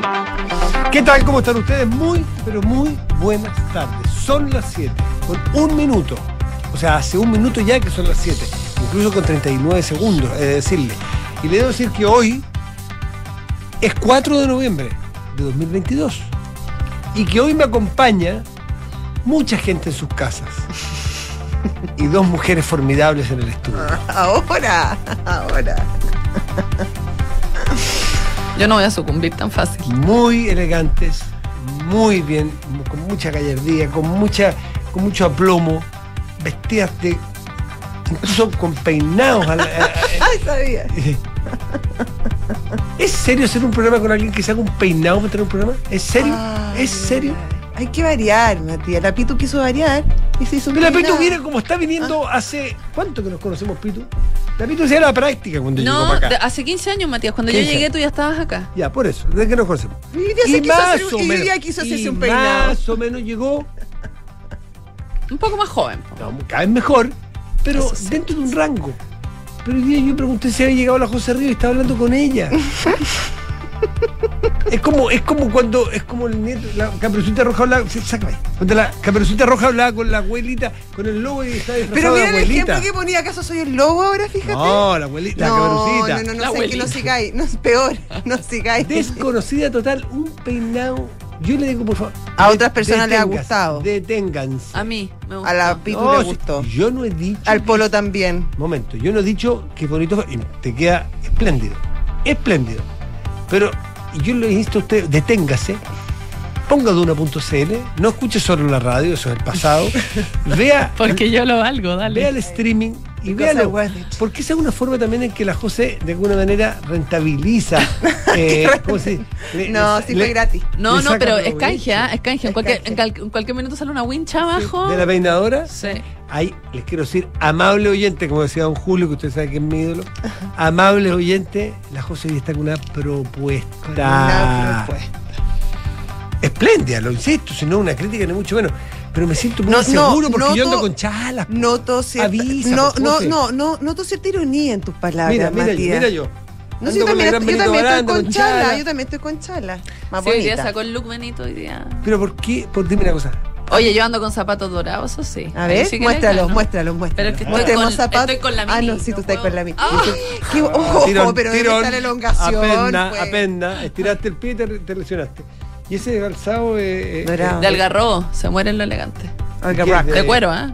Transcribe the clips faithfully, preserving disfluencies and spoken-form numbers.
¿Qué tal? ¿Cómo están ustedes? Muy, pero muy buenas tardes. Son las siete, con un minuto. O sea, hace un minuto ya que son las siete. Incluso con treinta y nueve segundos, he de decirle. Y le debo decir que hoy es cuatro de noviembre de dos mil veintidós. Y que hoy me acompaña mucha gente en sus casas. Y dos mujeres formidables en el estudio. Ahora, ahora. Yo no voy a sucumbir tan fácil. Muy elegantes, muy bien, con mucha gallardía, con mucha, con mucho aplomo, vestidas de, incluso con peinados. A la, a, a, Ay, sabía. ¿Es serio hacer un programa con alguien que se haga un peinado para tener un programa? ¿Es serio? Ay, ¿Es serio? Hay que variar, Matías. La Pitu quiso variar y se hizo un Pero la Pitu peinado. viene como está viniendo hace... ¿Cuánto que nos conocemos, Pitu? La Pitu hacía la práctica cuando llegó No, para acá. de- hace quince años, Matías. Cuando yo quince llegué, tú ya estabas acá. Ya, por eso, desde que nos conocemos. Y hoy día se Y quiso más hacer, o y hoy menos, día quiso hacerse y un peinado. más o menos llegó, Un poco más joven. po. no, cada vez mejor, pero Eso sí. dentro de un rango. Pero hoy día yo pregunté si había llegado la José Río y estaba hablando con ella. Es como, es como cuando, es como el nieto, la Caperucita Roja hablaba, sí, sácame ahí. Cuando la Caperucita Roja hablaba con la abuelita, con el lobo y estaba Pero disfrazado de mira el abuelita. ejemplo que ponía. ¿Acaso soy el lobo ahora? Fíjate. No, la abuelita, la no, Caperucita. no, no, no, La sé, que abuelita. no sigáis. No, es peor, no sigáis. Desconocida total, un peinado. Yo le digo, por favor. A otras personas les ha deténganse, gustado. Deténganse. A mí me gustó. A la Pitu No, le si- gustó. Yo no he dicho. Al que- Polo también. Momento, yo no he dicho que bonito fue, y te queda espléndido, espléndido. Pero yo le insisto a usted, deténgase, ponga duna punto c l, no escuche solo la radio, eso es el pasado, vea, Porque yo lo valgo, dale. vea el streaming y Qué cosa véalo, buena. porque esa es una forma también en que la José de alguna manera rentabiliza. eh, ¿cómo se dice? Le- No, le- sí le- fue gratis. No, le no, saca pero es provecho. canje, ¿ah? Es canje. En Es cualquier, canje. en cal- en cualquier minuto sale una wincha abajo. de la peinadora. Sí. Ahí les quiero decir, amable oyente, como decía don Julio, que usted sabe que es mi ídolo, amable oyente, la José hoy está con una propuesta. Una propuesta. Espléndida, lo insisto, si no una crítica ni mucho menos. Pero me siento muy No, seguro no, porque yo noto- ando con chalas. po. Noto cierta, Avisa, no, por no, José. no, no, noto cierta ironía en tus palabras, Mira, mira yo, Matías. mira yo. No, Ando sí, yo con la también, gran yo Benito también estoy Baranda, con con chala, chala. yo también estoy con chala. Más Sí, hoy día bonita. sacó el look Benito hoy día. Pero ¿por qué? Por, dime una cosa. Oye, yo ando con zapatos dorados, eso sí. A Ahí ver, sí que muéstralo, le gano. muéstralo, muéstralo. Pero es que estoy Mostremos con- zapatos. estoy con la Ah, mini, no, sí, tú no estás puedo. con la mini. ¡Ay! Qué ojo, Tirón, pero debe tirón, estar la elongación. Apenas, pues. apenas, estiraste el pie y te, te lesionaste. Y ese calzado eh, No era- eh, De algarrobo, se muere en lo elegante. Oiga, ¿Qué? Brack. De- De cuero, ¿ah?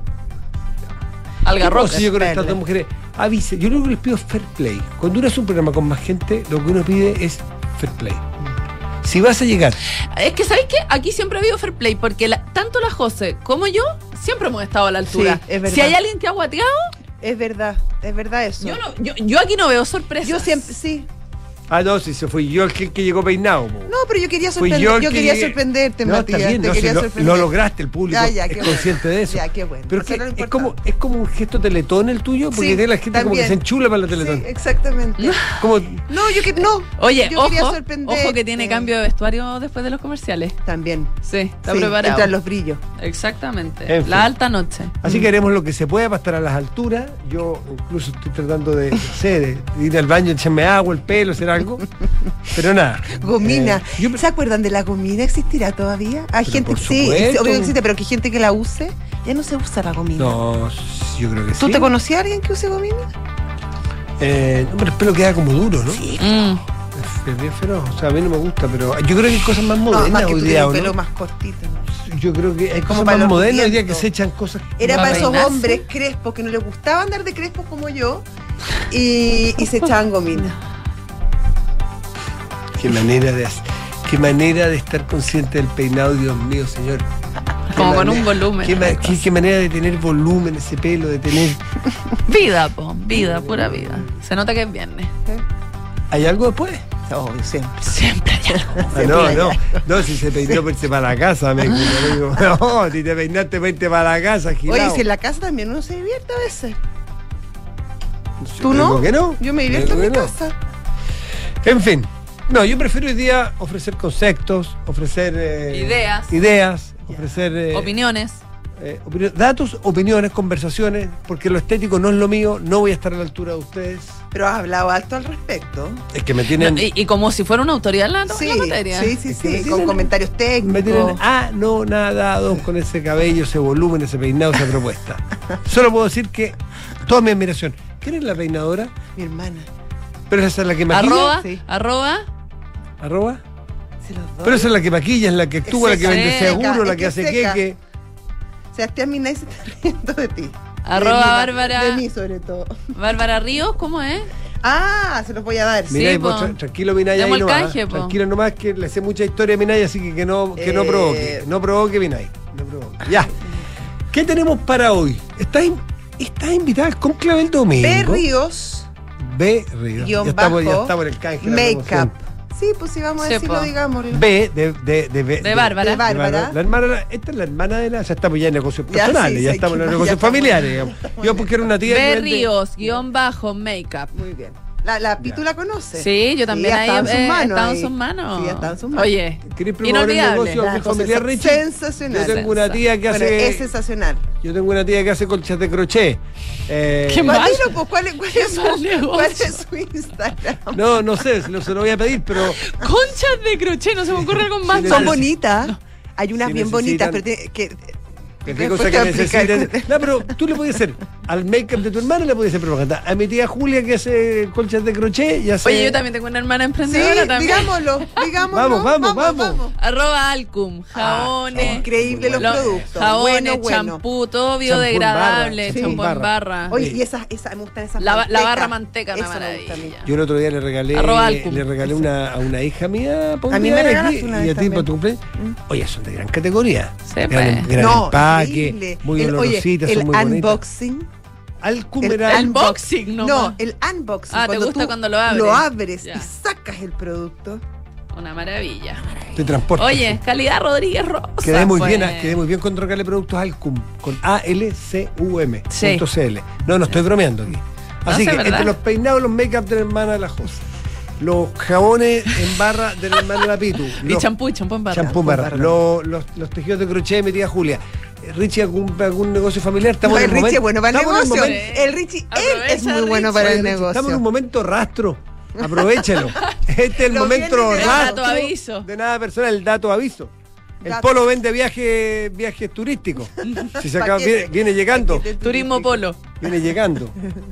¿Qué Algarrobo. pasa yo con estas verde. dos mujeres? Avise, yo lo único que les pido es fair play. Cuando uno hace un programa con más gente, lo que uno pide es fair play. Si vas a llegar, Es que, ¿sabéis qué? Aquí siempre ha habido fair play, porque la- tanto la José como yo siempre hemos estado a la altura. Sí, es verdad. Si hay alguien que ha guateado, Es verdad, es verdad eso. yo, no, yo, yo aquí no veo sorpresas. Yo siempre, sí. ah, no, si se fui yo el que, que llegó peinado. po. No, pero yo quería Fui sorprender, yo yo, el que quería llegué. sorprenderte, No, Matías. está bien, te no, si quería lo, sorprender. lo lograste, el público Ya, ya, es qué bueno. consciente de eso. Ya, qué bueno. Pero Eso que no es lo es, como, importante. es como un gesto teletón el tuyo, porque Sí, tiene la gente como que también. se enchula para la teletón. Sí, exactamente. Como, No, yo que no. Oye, yo quería ojo, sorprenderte. ojo que tiene cambio de vestuario después de los comerciales. También. Sí, está Sí, preparado. entran los brillos. Exactamente. En fin. La alta noche. así que haremos lo que se pueda para estar a las alturas. Yo incluso estoy tratando de, no sé, de ir al baño, echarme agua, el pelo, hacer algo. Pero nada. Gomina. Eh, yo- ¿Se acuerdan de la gomina? ¿Existirá todavía? Hay Pero gente, por sí, supuesto. obvio que existe, pero que hay gente que la use. Ya no se usa la gomina. No, yo creo que ¿Tú sí. te conocías a alguien que use gomina? Eh, no, pero el pelo queda como duro, ¿no? Sí. Mm. Es, es bien feroz. O sea, a mí no me gusta, pero yo creo que hay cosas más No, modernas más que hoy tú día, tienes ¿o un no? pelo más cortito. ¿no? Yo creo que hay Como cosas para más los modernas hoy día que vientos. se echan cosas. Era ¿Para para esos peinarse? hombres crespos que no les gustaba andar de crespos como yo y, y se echaban gomina. Qué manera de hacer- qué manera de estar consciente del peinado, Dios mío, señor. Qué Como con manera- un volumen. Qué, ma- qué- qué manera de tener volumen ese pelo, de tener. Vida, po. Vida, pura vida. Se nota que es viernes. ¿Hay algo después? Obvio, siempre. Siempre hay algo. Ah, Siempre no, hay no, algo. no, si se peinó para irse para la casa, me digo. No, si te peinaste para irte para la casa, gilao. Oye, si en la casa también uno se divierte a veces. Yo ¿Tú digo no? que no? Yo me divierto en Digo mi que no. casa. En fin, no, yo prefiero hoy día ofrecer conceptos, ofrecer eh, Ideas. ideas, ofrecer eh, Opiniones. eh, opinio- datos, opiniones, conversaciones, porque lo estético no es lo mío, no voy a estar a la altura de ustedes. Pero has hablado alto al respecto. Es que me tienen... Y, y como si fuera una autoridad en la, Sí, la materia. sí, sí, Es que me sí, tienen- con comentarios Me tienen técnicos. anonadados con ese cabello, ese volumen, ese peinado, esa propuesta. Solo puedo decir que toda mi admiración. ¿Quién es la peinadora? Mi hermana. Pero esa es la que maquilla. Arroba, Sí. arroba. Arroba. Se los doy. Pero esa es la que maquilla, es la que actúa, la que seca, vende seca, seguro, es la que que hace seca. queque. Sebastián Minay se está riendo de ti. Arroba De mí, Bárbara. De mí, sobre todo. Bárbara Ríos, ¿cómo es? Ah, se los voy a dar. Sí, Minay, po. vos tra- tranquilo, Minay, Demos ahí el nomás. canje, po. Tranquilo nomás, que le sé mucha historia a Minay, así que que no, que no Eh. provoque. No provoque, Minay. No provoque. Ya. ¿Qué tenemos para hoy? ¿Estás, in- estás invitada al conclave el domingo? B. Ríos, B. Ríos. guión Ya estamos, ya bajo, estamos en el canje. la Makeup. promoción. Sí, pues sí, vamos a Sí, decirlo, po. digámoslo. B de, de, de, de, De Bárbara. de Bárbara. La hermana, esta es la hermana de la. Ya estamos ya en negocios Ya, personales, sí, ya sí, estamos en ya los negocios estamos- familiares. digamos. Yo porque era una tía. B. que vende- Ríos, guión bajo, makeup. Muy bien. La, la Pitu Ya. la conoce. Sí, yo también Sí, ahí estaba en sus eh, manos estaba en ahí. sus manos. Sí, estaba en sus manos. Oye, ¿Querés promover el inolvidable. negocio La mi cosa familiar es Richie? sensacional. Yo tengo una tía que Bueno, hace. es sensacional. Yo tengo una tía que hace colchas de crochet. Eh, Qué mal. Patino, pues, ¿cuál, es- cuál Qué es mal su, negocio. ¿cuál es su Instagram? No, no sé, se lo, se lo voy a pedir, pero. Conchas de crochet, no se me ocurre algo más. Sí, Son neces- bonitas. Hay unas Sí, bien bonitas, necesitan- pero tiene que. ¿Qué después cosa te que voy a explicar. necesites? No, pero tú le puedes hacer al make-up de tu hermana, le puedes hacer propaganda. A mi tía Julia que hace colchas de crochet y hace. Oye, yo también tengo una hermana Sí, emprendedora también. digámoslo, digámoslo. Vamos, vamos, vamos. Arroba Alcum, jabones. Ah, Increíble los Los productos. jabones, bueno, bueno. champú, todo Champú en barra, biodegradable, champú en champú en barra. barra. Oye, Sí. y esas, esas, me gustan esas La, la mantecas. barra manteca, una Eso me gusta a mí. maravilla. Yo el otro día le regalé, Arroba Alcum. le regalé una, a una hija mía para un A mí día me de regalaste aquí, una y vez a ti para también. tu cumpleaños. Oye, son de gran categoría. Sí, gran, pues. gran No, empaque, increíble. muy el, oye, olorositas, el son muy bonitas. unboxing. Alcum El era un- unboxing, no No, más. el unboxing. Ah, ¿te gusta tú cuando lo abres? Lo abres Ya. y sacas el producto. Una maravilla. de transporte. Oye, calidad Rodríguez Rosa. Quedé muy pues. bien, ah, quedé muy bien con trocarle productos Alcum, con A L C U M Sí. punto C L. No, no estoy bromeando aquí. Así sí, que es verdad. entre los peinados, los make-up de la hermana de la Josa, los jabones en barra de la hermana de la Pitu, Y los champú, y champú en barra. champú en barra, los, los, los tejidos de crochet de mi tía Julia. Eh, Richie, ¿algún, algún negocio familiar? Estamos No, en el el Richie momento- es bueno para el estamos en negocio. momento- El Richie, él Aprovecha, es muy bueno Richie. para Oye, el Richie, estamos en negocio. un momento rastro. Aprovechalo. Este es el Lo momento viene de rastro. dato aviso. De nada personal, el dato aviso. El Dato. Polo vende viaje, viajes turísticos. Si se acaba, Paquete. viene, viene llegando. Paquete Turismo turístico. polo. Viene llegando.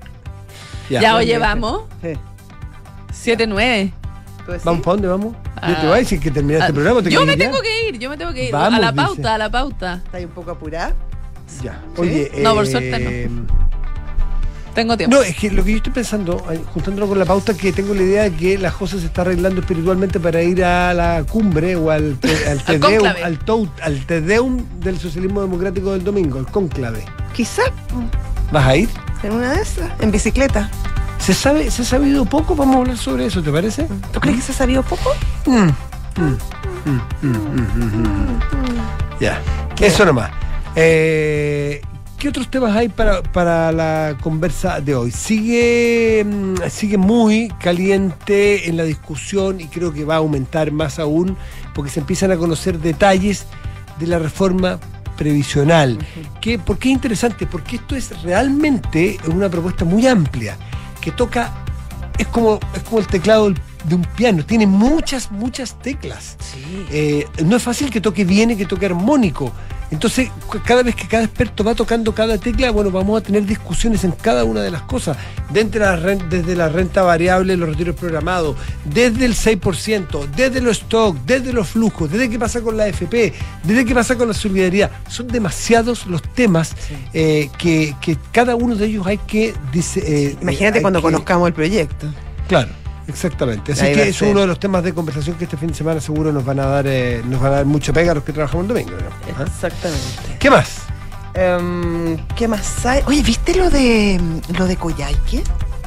Ya, oye, vamos. Sí. siete nueve. ¿Tú decís? ¿Vamos para dónde vamos? Yo te Ah. voy a decir que terminaste el programa. ¿te Yo me querés ir tengo que ir, yo me tengo que ir. Vamos, a la dice. pauta, a la pauta. ¿Estás un poco apurada? ya? Ya. Oye, No, por eh, suerte Tengo tiempo. No, es que lo que yo estoy pensando, eh, juntándolo con la pauta, que tengo la idea de que la José se está arreglando espiritualmente para ir a la cumbre o al, te- al Tedeum, cónclave. al, tout, al Tedeum del socialismo democrático del domingo, el conclave. Quizás ¿Vas a ir? en una de esas, en bicicleta. ¿Se sabe, se ha sabido poco? Vamos a hablar sobre eso, ¿te parece? ¿Tú crees que se ha sabido poco? Mm, mm, mm, mm, mm, mm, mm. Ya, eso nomás. Eh, ¿Qué otros temas hay para, para la conversa de hoy? Sigue, mm, sigue muy caliente en la discusión y creo que va a aumentar más aún porque se empiezan a conocer detalles de la reforma previsional. ¿Qué, ¿Por qué es interesante? Porque esto es realmente una propuesta muy amplia que toca, es como, es como el teclado del- de un piano, tiene muchas, muchas teclas. Sí. Eh, no es fácil que toque bien y que toque armónico. Entonces, cu- cada vez que cada experto va tocando cada tecla, bueno, vamos a tener discusiones en cada una de las cosas. Desde la, ren- desde la renta variable, los retiros programados, desde el seis por ciento, desde los stocks, desde los flujos, desde qué pasa con la A F P, desde qué pasa con la solidaridad. Son demasiados los temas eh, que, que cada uno de ellos hay que... dice- eh, Imagínate hay cuando que- conozcamos el proyecto. Claro, exactamente. Así Ahí va que a es ser. uno de los temas de conversación que este fin de semana seguro nos van a dar, eh, nos van a dar mucho pega a los que trabajamos el domingo. ¿No? ¿Ah? Exactamente. ¿Qué más? Em, ¿Qué más hay? Oye, ¿viste lo de lo de Coyhaique?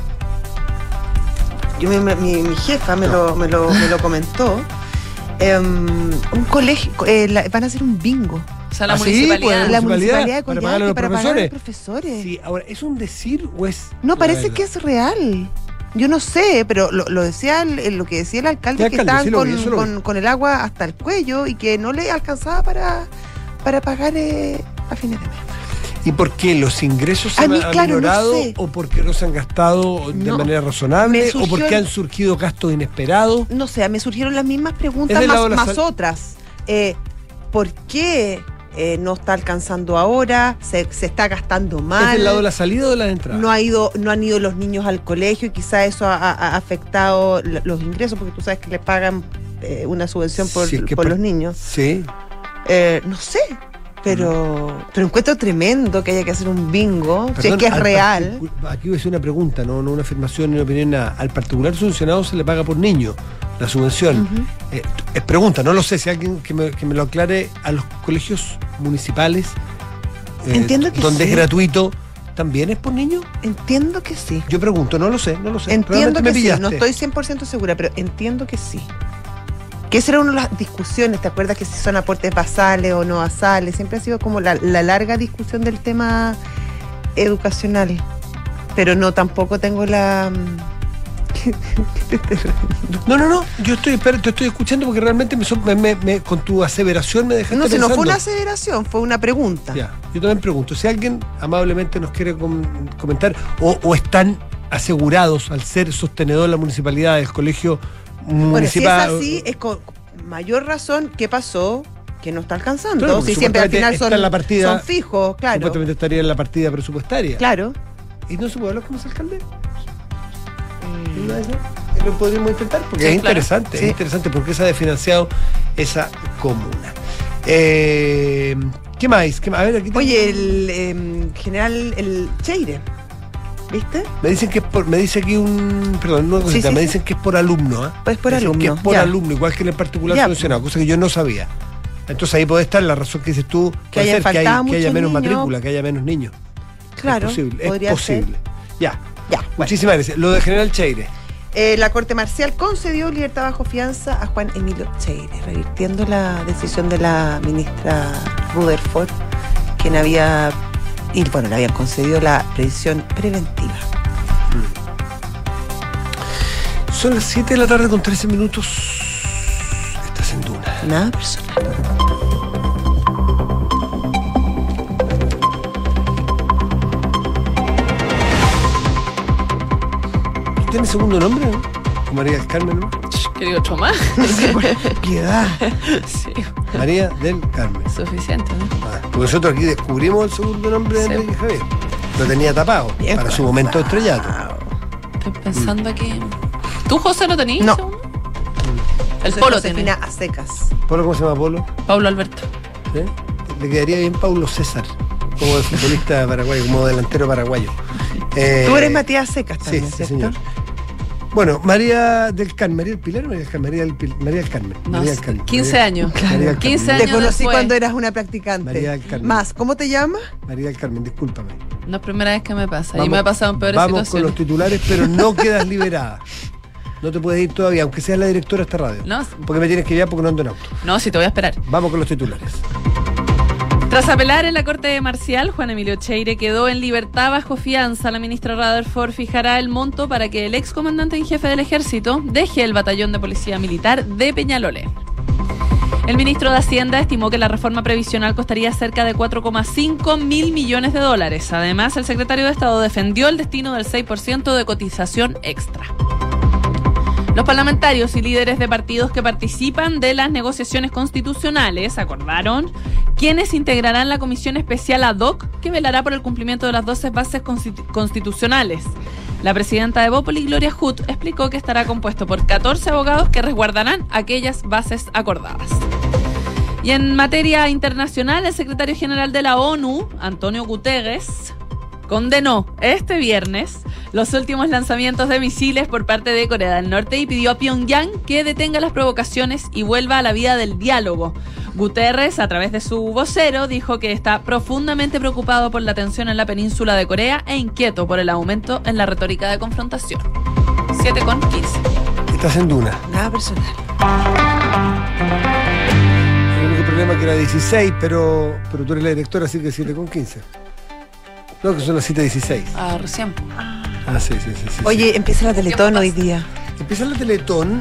Yo me- me- mi, mi jefa me, lo, me, lo, me lo comentó. Em, un colegio, eh, la- van a hacer un bingo. O sea, la ¿Ah, sí? municipalidad. Pues, La municipalidad, municipalidad de para Coyhaique pagarle a los para pagar a los profesores. profesores. Sí, ahora, ¿es un decir o es...? No, la parece verdad? que es real. Yo no sé, pero lo, lo decía el- el- lo que decía el alcalde, El que alcalde, estaban sí lo con, vi, eso lo vi. con- con el agua hasta el cuello y que no le alcanzaba para, para pagar eh, a fines de mes. ¿Y por qué? ¿Los ingresos se A han mí, claro, no aminorado sé. o porque no se han gastado de No. manera razonable Me surgió o porque el- han surgido gastos inesperados? No sé, me surgieron las mismas Es preguntas del lado más, de la más sal- otras. Eh, ¿Por qué eh, no está alcanzando ahora? ¿Se, se está gastando mal? ¿Es del lado de la salida o de la entrada? No ha ido, no han ido los niños al colegio y quizá eso ha, ha- ha afectado l- los ingresos, porque tú sabes que le pagan eh, una subvención por, Si es que por por- los niños. Sí. Eh, no sé, pero, pero encuentro tremendo que haya que hacer un bingo, si es Perdón, que es al real. particu- Aquí voy a hacer una pregunta, no, no una afirmación ni una opinión, nada. Al particular subvencionado se le paga por niño la subvención. Ujú. Eh, es pregunta, no lo sé, si alguien que me, que me lo aclare. A los colegios municipales, eh, Entiendo que donde sí. es gratuito, ¿también es por niño? Entiendo que sí. Yo pregunto, no lo sé, no lo sé. Entiendo Realmente me que sí, pillaste. no estoy cien por ciento segura, pero entiendo que sí. Que esa era una de las discusiones, ¿te acuerdas que si son aportes basales o no basales? Siempre ha sido como la, la larga discusión del tema educacional. Pero no, tampoco tengo la... No, no, no, yo estoy, espera, te estoy escuchando porque realmente me, son- me- me- me- con tu aseveración me dejaste No sé, no pensando. fue una aseveración, fue una pregunta. Ya, yo también pregunto, si alguien amablemente nos quiere com- comentar o, o están asegurados al ser sostenedor de la municipalidad del colegio Bueno, si es municipal. así, es con mayor razón qué pasó que no está alcanzando. Claro, porque si siempre al supuestamente final son, está en la partida- son fijos, claro. Supuestamente estaría en la partida presupuestaria. Claro. ¿Y no se puede hablar con ese alcalde? ¿Una de esas? ¿Lo podríamos intentar? Porque Sí, es claro. interesante, Sí. es interesante porque se ha desfinanciado esa comuna. Eh, ¿Qué más? ¿Qué más? A ver, aquí tengo- Oye, el eh, general, el Cheire, ¿viste? Me dicen que es por, me dice aquí un, perdón, una cosita, sí, me sí. dicen que es por alumno, ¿ah? Pues por Me dicen alumno, que es por ya. alumno, igual que en el particular Ya. subvencionado, cosa que yo no sabía. Entonces ahí puede estar la razón que dices tú, puede hayan ser que, hay- faltado que haya muchos menos niños. matrícula, que haya menos niños. Claro, es posible, podría es posible. Ya, ser. Ya, bueno. muchísimas gracias. Lo de General Cheire. Eh, la Corte Marcial concedió libertad bajo fianza a Juan Emilio Cheire, revirtiendo la decisión de la ministra Rutherford, quien había, y bueno, le habían concedido la prisión preventiva. Son las siete de la tarde con trece minutos. Estás en Duna. Nada personal. ¿Tiene segundo nombre, no? ¿O María del Carmen, no? Querido otro más. Piedad. Sí, María del Carmen. suficiente, ¿no? Ah, porque nosotros aquí descubrimos el segundo nombre de Sí. Enrique Javier. Lo tenía tapado Bien para su momento de estrellato. Estoy pensando aquí. ¿Tú, José, lo tenías? No. segundo? El Soy Polo Josefina tiene. a secas. ¿Polo cómo se llama Polo? Paulo Alberto. ¿Sí? Le quedaría bien Paulo César, como de futbolista paraguayo, como delantero paraguayo. Eh, Tú eres Matías Secas Sí, también, sí, ¿cierto? señor. Bueno, María del Carmen, María del Pilar o María del Carmen, María del, Pil- María del Carmen. No María del sé, Carmen. quince María- años. María del Carmen. quince Te años conocí después. cuando eras una practicante. María del Carmen. Más, ¿cómo te llamas? María del Carmen, discúlpame. No es primera vez que me pasa. y Vamos- me ha pasado en peores Vamos con situaciones. los titulares, pero no quedas liberada. No te puedes ir todavía, aunque seas la directora de esta radio. No, Porque me tienes que ir porque no ando en auto. no, sí te voy a esperar. Vamos con los titulares. Tras apelar en la Corte Marcial, Juan Emilio Cheire quedó en libertad bajo fianza. La ministra Rutherford fijará el monto para que el excomandante en jefe del ejército deje el batallón de policía militar de Peñalolén. El ministro de Hacienda estimó que la reforma previsional costaría cerca de cuatro coma cinco mil millones de dólares. Además, el secretario de Estado defendió el destino del seis por ciento de cotización extra. Los parlamentarios y líderes de partidos que participan de las negociaciones constitucionales acordaron quienes integrarán la comisión especial ad hoc que velará por el cumplimiento de las doce bases constitu- constitucionales. La presidenta de Bópoli, Gloria Hood, explicó que estará compuesto por catorce abogados que resguardarán aquellas bases acordadas. Y en materia internacional, el secretario general de la ONU, Antonio Guterres, condenó este viernes los últimos lanzamientos de misiles por parte de Corea del Norte y pidió a Pyongyang que detenga las provocaciones y vuelva a la vía del diálogo. Guterres, a través de su vocero, dijo que está profundamente preocupado por la tensión en la península de Corea e inquieto por el aumento en la retórica de confrontación. siete con quince. Estás en Duna. Nada personal. El único problema es que era dieciséis, pero, pero tú eres la directora, así que siete con quince. No, que son las siete dieciséis. Ah, recién. Ah, sí, sí, sí. sí, Oye, empieza la Teletón hoy día. empieza la Teletón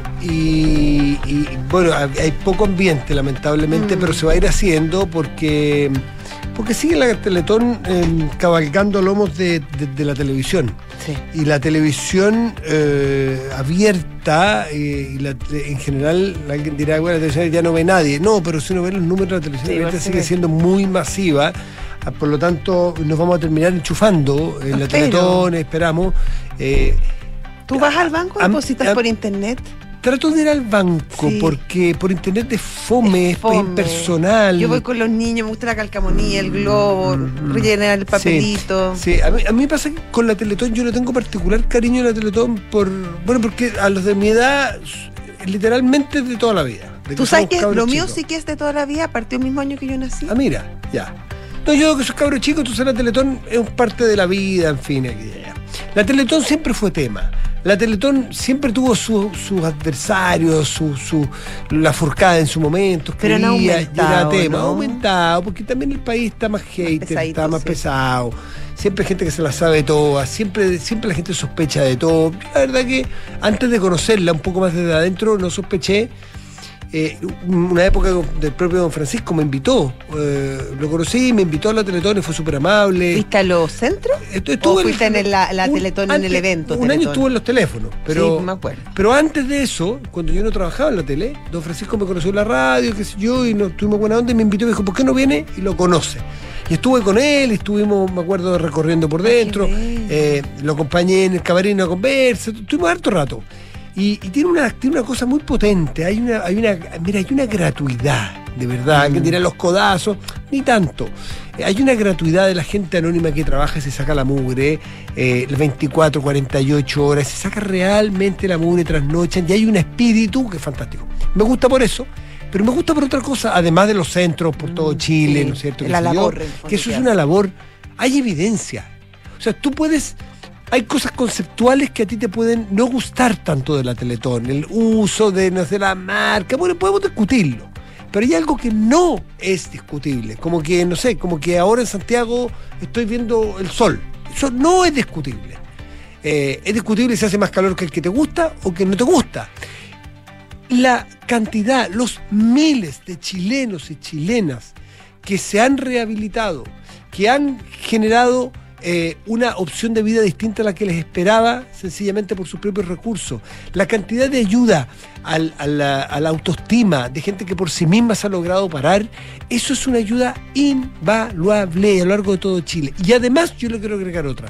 y, y, bueno, hay poco ambiente lamentablemente, mm. pero se va a ir haciendo porque, porque sigue la Teletón eh, cabalgando lomos de, de, de la televisión. Sí. Y la televisión eh, abierta, eh, y la, en general alguien dirá, bueno, la televisión ya no ve nadie. No, pero si uno ve los números de la televisión sí, abierta sigue ve. siendo muy masiva. Por lo tanto, nos vamos a terminar enchufando en la Teletón, esperamos. Eh, ¿Tú vas al banco o depositas por internet? Trato de ir al banco, sí. porque por internet es fome, es, fome. es impersonal. Yo voy con los niños, me gusta la calcamonía, el globo, mm, rellenar el papelito. Sí, sí. A, mí, a mí me pasa que con la Teletón yo no tengo particular cariño a la Teletón, por bueno, porque a los de mi edad, literalmente de toda la vida. ¿Tú sabes que lo mío sí que es de toda la vida? Partió el mismo año que yo nací. Ah, mira, ya. No, yo que soy cabro chico, tú sabes, la Teletón es parte de la vida, en fin. Ya. La Teletón siempre fue tema. La Teletón siempre tuvo sus su adversarios, su, su, la furcada en su momento. Pero no quería, aumentado, era tema, ¿no? aumentado, porque también el país está más hater, está más sí. pesado. Siempre hay gente que se la sabe todas, siempre, siempre la gente sospecha de todo. La verdad que antes de conocerla un poco más desde adentro, no sospeché. Eh, una época del propio Don Francisco me invitó, eh, lo conocí, me invitó a la Teletón y fue súper amable. ¿Fuiste a los centros? Estuve ¿O fuiste en, el, la, la un, Teletón antes, en el evento? Un Teletón. año estuve en los teléfonos, pero, sí, me acuerdo. pero antes de eso, cuando yo no trabajaba en la tele, Don Francisco me conoció en la radio, qué sé yo, y nos tuvimos buena onda y me invitó y me dijo, ¿por qué no viene? Y lo conoce. Y estuve con él, y estuvimos, me acuerdo, recorriendo por dentro, eh, lo acompañé en el camarín a una conversa, estuvimos harto rato. Y, y tiene una tiene una cosa muy potente, hay una hay una mira hay una gratuidad, de verdad, mm. que tiran los codazos, ni tanto. Eh, hay una gratuidad de la gente anónima que trabaja y se saca la mugre, eh, veinticuatro, cuarenta y ocho horas, se saca realmente la mugre, trasnochan, y hay un espíritu que es fantástico. Me gusta por eso, pero me gusta por otra cosa, además de los centros por todo Chile, sí, ¿no es cierto? La labor, yo, que eso es una labor, hay evidencia. O sea, tú puedes... Hay cosas conceptuales que a ti te pueden no gustar tanto de la Teletón, el uso de, no sé, la marca, bueno, podemos discutirlo, pero hay algo que no es discutible, como que, no sé, como que ahora en Santiago estoy viendo el sol, eso no es discutible. Eh, es discutible si hace más calor que el que te gusta o que no te gusta. La cantidad, los miles de chilenos y chilenas que se han rehabilitado, que han generado Eh, una opción de vida distinta a la que les esperaba, sencillamente por sus propios recursos. La cantidad de ayuda al, a, la, a la autoestima de gente que por sí misma se ha logrado parar, eso es una ayuda invaluable a lo largo de todo Chile. Y además yo le quiero agregar otra,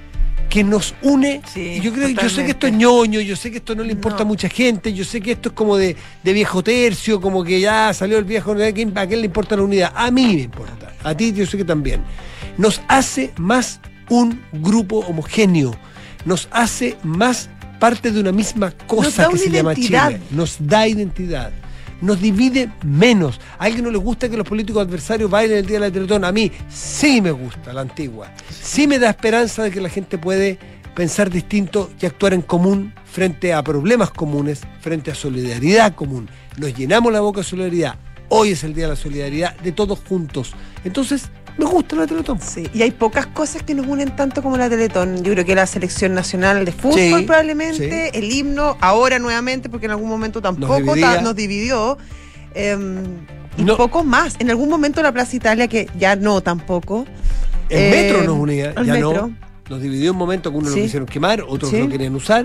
que nos une. Sí, yo creo, yo sé que esto es ñoño, yo sé que esto no le importa no. a mucha gente, yo sé que esto es como de, de viejo tercio, como que ya salió el viejo, ¿a quién, a quién le importa la unidad? A mí me importa, a ti yo sé que también. Nos hace más un grupo homogéneo, nos hace más parte de una misma cosa que se llama Chile. Nos da identidad, nos divide menos. A alguien no le gusta que los políticos adversarios bailen el día de la Teletón. A mí sí me gusta la antigua. Sí me da esperanza de que la gente puede pensar distinto y actuar en común frente a problemas comunes, frente a solidaridad común. Nos llenamos la boca de solidaridad. Hoy es el día de la solidaridad de todos juntos. Entonces, me gusta la Teletón. Sí, y hay pocas cosas que nos unen tanto como la Teletón. Yo creo que la selección nacional de fútbol, sí, probablemente, sí. El himno, ahora nuevamente, porque en algún momento tampoco nos, ta, nos dividió. Eh, y no. Poco más. En algún momento la Plaza Italia, que ya no tampoco. El eh, metro nos unía, ya metro. no. Nos dividió un momento que unos sí. lo quisieron quemar, otros sí. lo querían usar.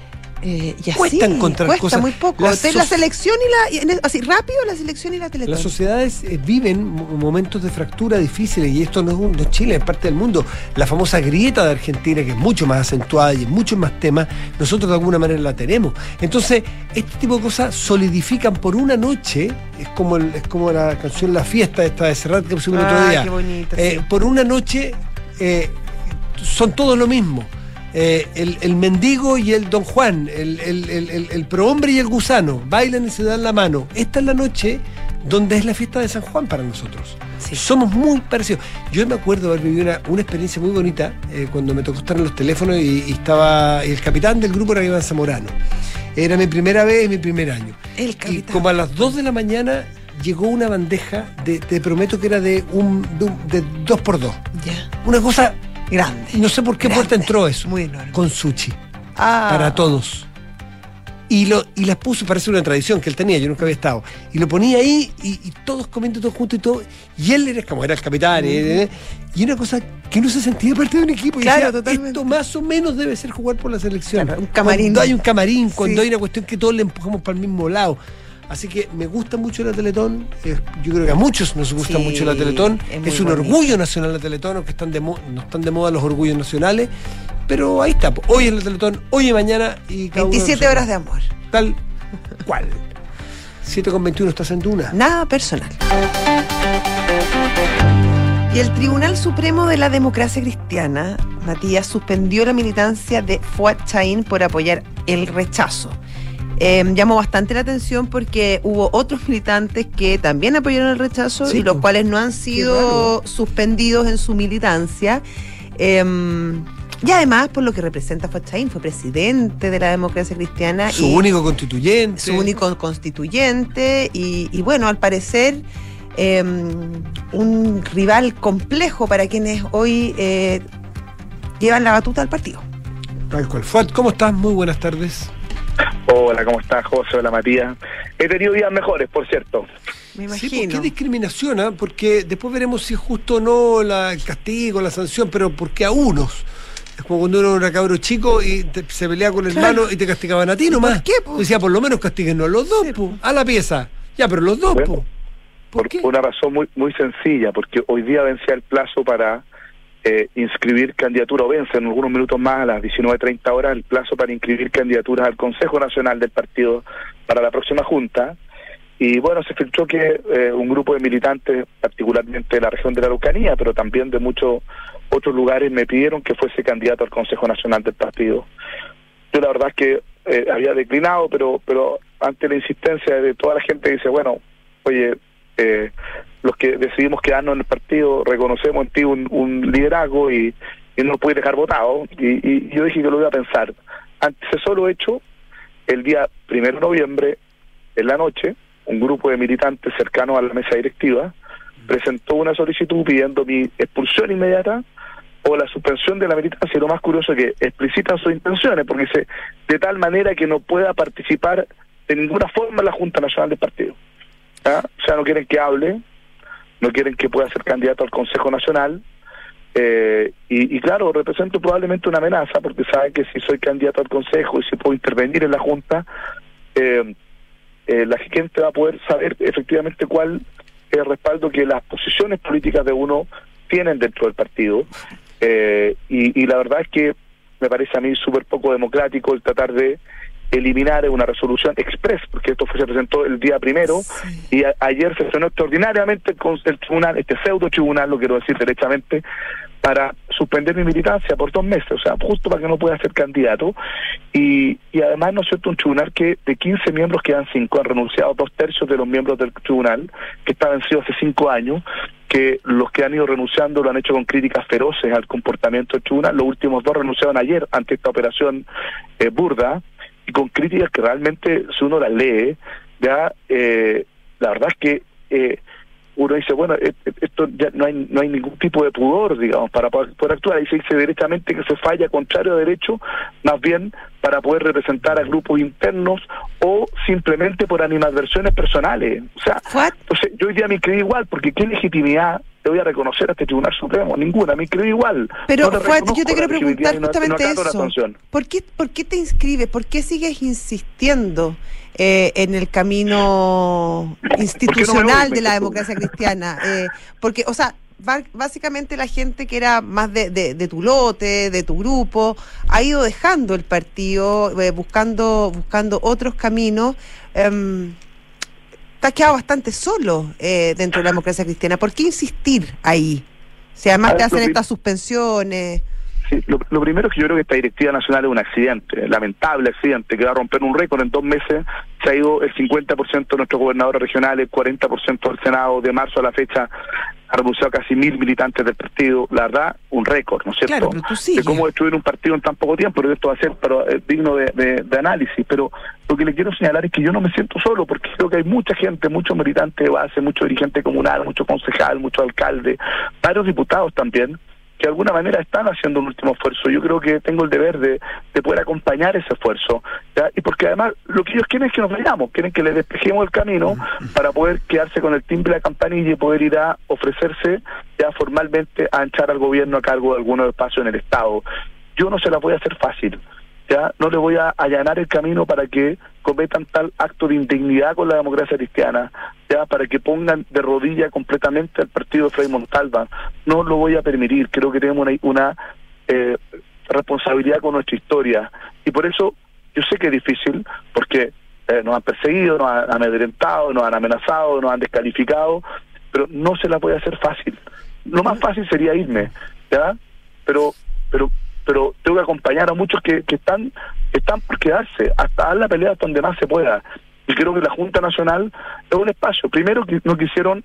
Eh, y así, cuesta encontrar cuesta cosas. muy poco. La, so- la selección y la. Así, rápido, la selección y la Teletón. Las sociedades eh, viven momentos de fractura difíciles, y esto no es, un, no es Chile, es parte del mundo. La famosa grieta de Argentina, que es mucho más acentuada y en muchos más temas, nosotros de alguna manera la tenemos. Entonces, este tipo de cosas solidifican por una noche. Es como, el, es como la canción La Fiesta, esta de Serrat que pusimos el otro día. Qué bonito, eh, sí. Por una noche eh, son todos lo mismo. Eh, el, el mendigo y el don Juan, el, el, el, el, el prohombre y el gusano, bailan y se dan la mano. Esta es la noche donde es la fiesta de San Juan para nosotros. Sí. Somos muy parecidos. Yo me acuerdo haber vivido una, una experiencia muy bonita eh, cuando me tocó estar en los teléfonos y, y estaba y el capitán del grupo era Iván Zamorano. Era mi primera vez y mi primer año. El capitán. Y como a las dos de la mañana llegó una bandeja, de, te prometo que era de un, de, un, de dos por dos. Ya. Una cosa grande. No sé por qué grande, puerta entró eso. Muy enorme. Con sushi. Ah. Para todos. Y, lo, y las puso, parece una tradición que él tenía, yo nunca había estado. Y lo ponía ahí y, y todos comiendo todos juntos y todo. Y él era como era el capitán. Uh-huh. eh, y una cosa que no se sentía parte de un equipo. Y claro, decía, totalmente. Esto más o menos debe ser jugar por la selección. Claro, un camarín. Cuando hay un camarín, cuando sí. hay una cuestión que todos le empujamos para el mismo lado. Así que me gusta mucho la Teletón. Eh, yo creo que a muchos nos gusta sí, mucho la Teletón. Es, es un bonito. orgullo nacional la Teletón, aunque están de mo- no están de moda los orgullos nacionales. Pero ahí está. Hoy es la Teletón, hoy y mañana. Y cada veintisiete horas de amor. Tal cual. siete con veintiuno estás en Duna. Nada personal. Y el Tribunal Supremo de la Democracia Cristiana, Matías, suspendió la militancia de Fuad Chaín por apoyar el rechazo. Eh, llamó bastante la atención porque hubo otros militantes que también apoyaron el rechazo sí, y los pues, cuales no han sido suspendidos en su militancia. Eh, y además, por lo que representa Fuad Chaín, fue presidente de la Democracia Cristiana. Su y único constituyente. Su único constituyente. Y, y bueno, al parecer, eh, un rival complejo para quienes hoy eh, llevan la batuta al partido. Tal cual. Fuad, ¿cómo estás? Muy buenas tardes. Hola, ¿cómo estás, José? Hola, Matías. He tenido días mejores, por cierto. Me imagino. Sí, ¿por qué discriminación? ¿eh? Porque después veremos si es justo o no la, el castigo, la sanción, pero porque a unos. Es como cuando uno era cabro chico y te, se peleaba con el claro. hermano y te castigaban a ti nomás. ¿Por qué, po? Decía, por lo menos castíguennos a los dos, sí, po, a la pieza. Ya, pero los dos, bueno, po. ¿Por, por qué? Una razón muy muy sencilla, porque hoy día vencía el plazo para eh, inscribir candidatura, o vence en algunos minutos más, a las diecinueve treinta horas, el plazo para inscribir candidaturas al Consejo Nacional del Partido para la próxima Junta. Y bueno, se filtró que eh, un grupo de militantes, particularmente de la región de la Araucanía, pero también de muchos otros lugares, me pidieron que fuese candidato al Consejo Nacional del Partido. Yo la verdad es que eh, había declinado, pero pero ante la insistencia de toda la gente que dice, bueno, oye, eh, los que decidimos quedarnos en el partido, reconocemos en ti un, un liderazgo y, y no lo puedes dejar votado. Y, y yo dije que lo iba a pensar. Ante ese solo hecho, el día primero de noviembre, en la noche, un grupo de militantes cercanos a la mesa directiva presentó una solicitud pidiendo mi expulsión inmediata o la suspensión de la militancia, y lo más curioso es que explicitan sus intenciones, porque dice, de tal manera que no pueda participar de ninguna forma en la Junta Nacional del Partido. ¿Ah? O sea, no quieren que hable, no quieren que pueda ser candidato al Consejo Nacional, eh, y, y claro, represento probablemente una amenaza, porque saben que si soy candidato al Consejo y si puedo intervenir en la Junta, eh, Eh, la gente va a poder saber efectivamente cuál es el respaldo que las posiciones políticas de uno tienen dentro del partido, eh, y, y la verdad es que me parece a mí súper poco democrático el tratar de eliminar una resolución express, porque esto fue, se presentó el día primero, sí. y a, ayer sesionó extraordinariamente con el tribunal, este pseudo tribunal, lo quiero decir derechamente, para suspender mi militancia por dos meses, o sea, justo para que no pueda ser candidato, y, y además, ¿no es cierto?, un tribunal que de quince miembros quedan cinco, han renunciado dos tercios de los miembros del tribunal, que está vencido hace cinco años, que los que han ido renunciando lo han hecho con críticas feroces al comportamiento del tribunal, los últimos dos renunciaron ayer ante esta operación eh, burda, y con críticas que realmente, si uno las lee, ya eh, la verdad es que eh, uno dice, bueno, esto ya no hay no hay ningún tipo de pudor, digamos, para poder, poder actuar. Ahí se dice directamente que se falla contrario a derecho, más bien para poder representar a grupos internos o simplemente por animadversiones personales. O sea, What? entonces yo hoy día me inscribí igual, porque ¿qué legitimidad le voy a reconocer a este Tribunal Supremo? Ninguna, me inscribí igual. Pero, no Fuad, yo te quiero preguntar justamente no, no eso. ¿Por qué, ¿Por qué te inscribes? ¿Por qué sigues insistiendo eh, en el camino institucional no de la democracia cristiana? Eh, porque, o sea, básicamente la gente que era más de, de, de tu lote, de tu grupo, ha ido dejando el partido, eh, buscando, buscando otros caminos. Eh, te has quedado bastante solo eh, dentro de la democracia cristiana. ¿Por qué insistir ahí? Si además ver, te hacen estas suspensiones. Sí, lo, lo primero es que yo creo que esta directiva nacional es un accidente, lamentable accidente, que va a romper un récord. En dos meses se ha ido el cincuenta por ciento de nuestros gobernadores regionales, el cuarenta por ciento del Senado. De marzo a la fecha ha renunciado casi mil militantes del partido. La verdad, un récord, ¿no es cierto? Claro, pero tú sigues. De cómo destruir un partido en tan poco tiempo, pero esto va a ser pero, eh, digno de, de, de análisis. Pero lo que le quiero señalar es que yo no me siento solo, porque creo que hay mucha gente, muchos militantes de base, muchos dirigentes comunales, muchos concejales, muchos alcaldes, varios diputados también, que que de alguna manera están haciendo un último esfuerzo. Yo creo que tengo el deber de, de poder acompañar ese esfuerzo, ¿ya? Y porque además lo que ellos quieren es que nos vayamos, quieren que les despejemos el camino para poder quedarse con el timbre de la campanilla y poder ir a ofrecerse ya formalmente a entrar al gobierno a cargo de algunos espacios en el Estado. Yo no se las voy a hacer fácil, ya no le voy a allanar el camino para que cometan tal acto de indignidad con la democracia cristiana, ya para que pongan de rodilla completamente al partido de Frei Montalva. No lo voy a permitir. Creo que tenemos una, una eh, responsabilidad con nuestra historia, y por eso yo sé que es difícil, porque eh, nos han perseguido, nos han amedrentado, nos han amenazado, nos han descalificado, pero no se la voy a hacer fácil. Lo más fácil sería irme, ya, pero pero pero tengo que acompañar a muchos que, que están están por quedarse, hasta dar la pelea hasta donde más se pueda. Y creo que la Junta Nacional es un espacio. Primero, que no quisieron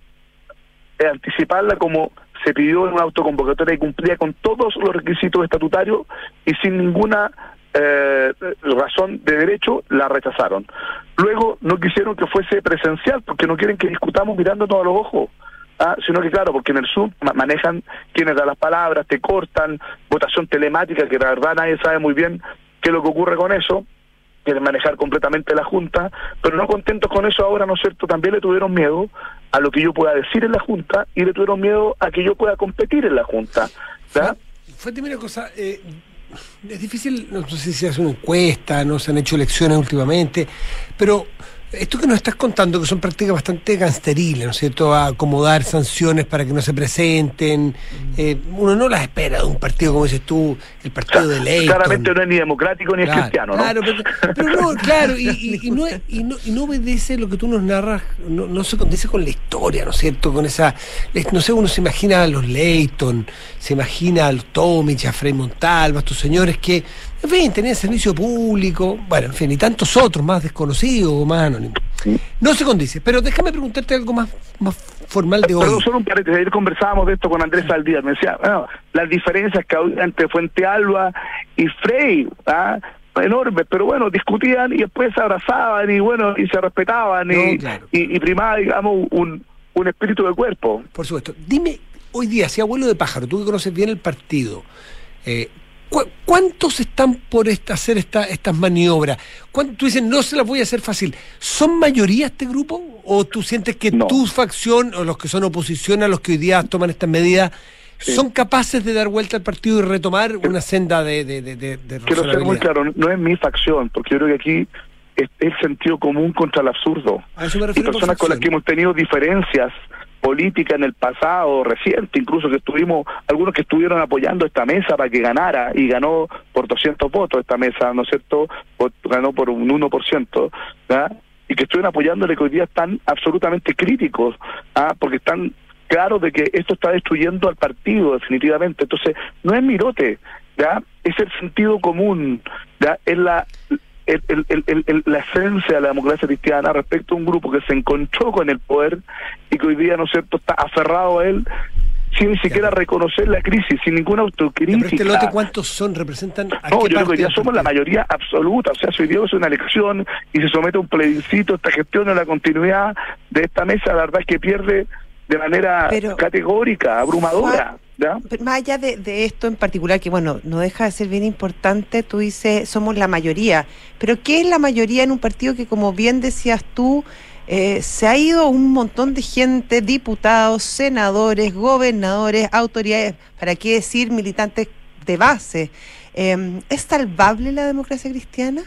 eh, anticiparla como se pidió en una autoconvocatoria y cumplía con todos los requisitos estatutarios, y sin ninguna eh, razón de derecho la rechazaron. Luego, no quisieron que fuese presencial, porque no quieren que discutamos mirándonos a los ojos. Ah, sino que claro, porque en el Zoom manejan quienes dan las palabras, te cortan, votación telemática, que la verdad nadie sabe muy bien qué es lo que ocurre con eso, quieren manejar completamente la Junta, pero no contentos con eso ahora, ¿no es cierto?, también le tuvieron miedo a lo que yo pueda decir en la Junta, y le tuvieron miedo a que yo pueda competir en la Junta. ¿Ya? Fue, fue una cosa, eh, es difícil, no sé si se hace una encuesta, no se han hecho elecciones últimamente, pero esto que nos estás contando, que son prácticas bastante gangsteriles, ¿no es cierto?, a acomodar sanciones para que no se presenten, eh, uno no las espera de un partido, como dices tú, el partido, o sea, de Leyton. Claramente no es ni democrático ni claro, es cristiano, ¿no? Claro, pero, pero no, claro, y, y, y, no, y, no, y no obedece lo que tú nos narras, no, no se condice con la historia, ¿no es cierto?, con esa, no sé, uno se imagina a los Leyton, se imagina a los Tomic, a Frei Montalva, a estos señores que, en fin, tenían servicio público, bueno, en fin, y tantos otros más desconocidos, más anónimos. No se condice, pero déjame preguntarte algo más, más formal de hoy. Pero solo un paréntesis, ayer conversábamos de esto con Andrés Saldívar, me decía, bueno, las diferencias que había entre Fuente Alba y Frei, ¿ah? enormes, pero bueno, discutían y después se abrazaban y bueno, y se respetaban, no, y, claro. y, y primaba, digamos, un, un espíritu de cuerpo. Por supuesto. Dime, hoy día, si abuelo de pájaro, tú que conoces bien el partido, eh, ¿cu ¿cuántos están por esta, hacer esta, estas maniobras? Tú dices, no se las voy a hacer fácil. ¿Son mayoría este grupo? ¿O tú sientes que no. tu facción, o los que son oposición a los que hoy día toman estas medidas, sí. son capaces de dar vuelta al partido y retomar pero, una senda de, de, de, de, de quiero ser muy claro, no es mi facción, porque yo creo que aquí es el sentido común contra el absurdo. A eso me refiero. Y personas con las que hemos tenido diferencias política en el pasado reciente, incluso que estuvimos, algunos que estuvieron apoyando esta mesa para que ganara, y ganó por doscientos votos esta mesa, ¿no es cierto?, por, ganó por un uno por ciento, ¿verdad? Y que estuvieron apoyándole, que hoy día están absolutamente críticos, ¿ah? Porque están claros de que esto está destruyendo al partido definitivamente. Entonces, no es mirote, ¿ya? Es el sentido común, ¿ya? Es la... El, el, el, el, la esencia de la democracia cristiana respecto a un grupo que se encontró con el poder y que hoy día, ¿no es cierto?, está aferrado a él sin ni siquiera reconocer la crisis, sin ninguna autocrítica. Pero este lote, ¿cuántos son? ¿Representan a No, qué yo creo que hoy día parte somos la mayoría absoluta. O sea, si hoy día es una elección y se somete a un plebiscito, esta gestión de la continuidad de esta mesa, la verdad es que pierde de manera Pero, categórica, abrumadora. ¿Ya? Más allá de, de esto en particular, que bueno, no deja de ser bien importante, tú dices, somos la mayoría, pero ¿qué es la mayoría en un partido que, como bien decías tú, eh, se ha ido un montón de gente, diputados, senadores, gobernadores, autoridades, para qué decir militantes de base? Eh, ¿Es salvable la democracia cristiana?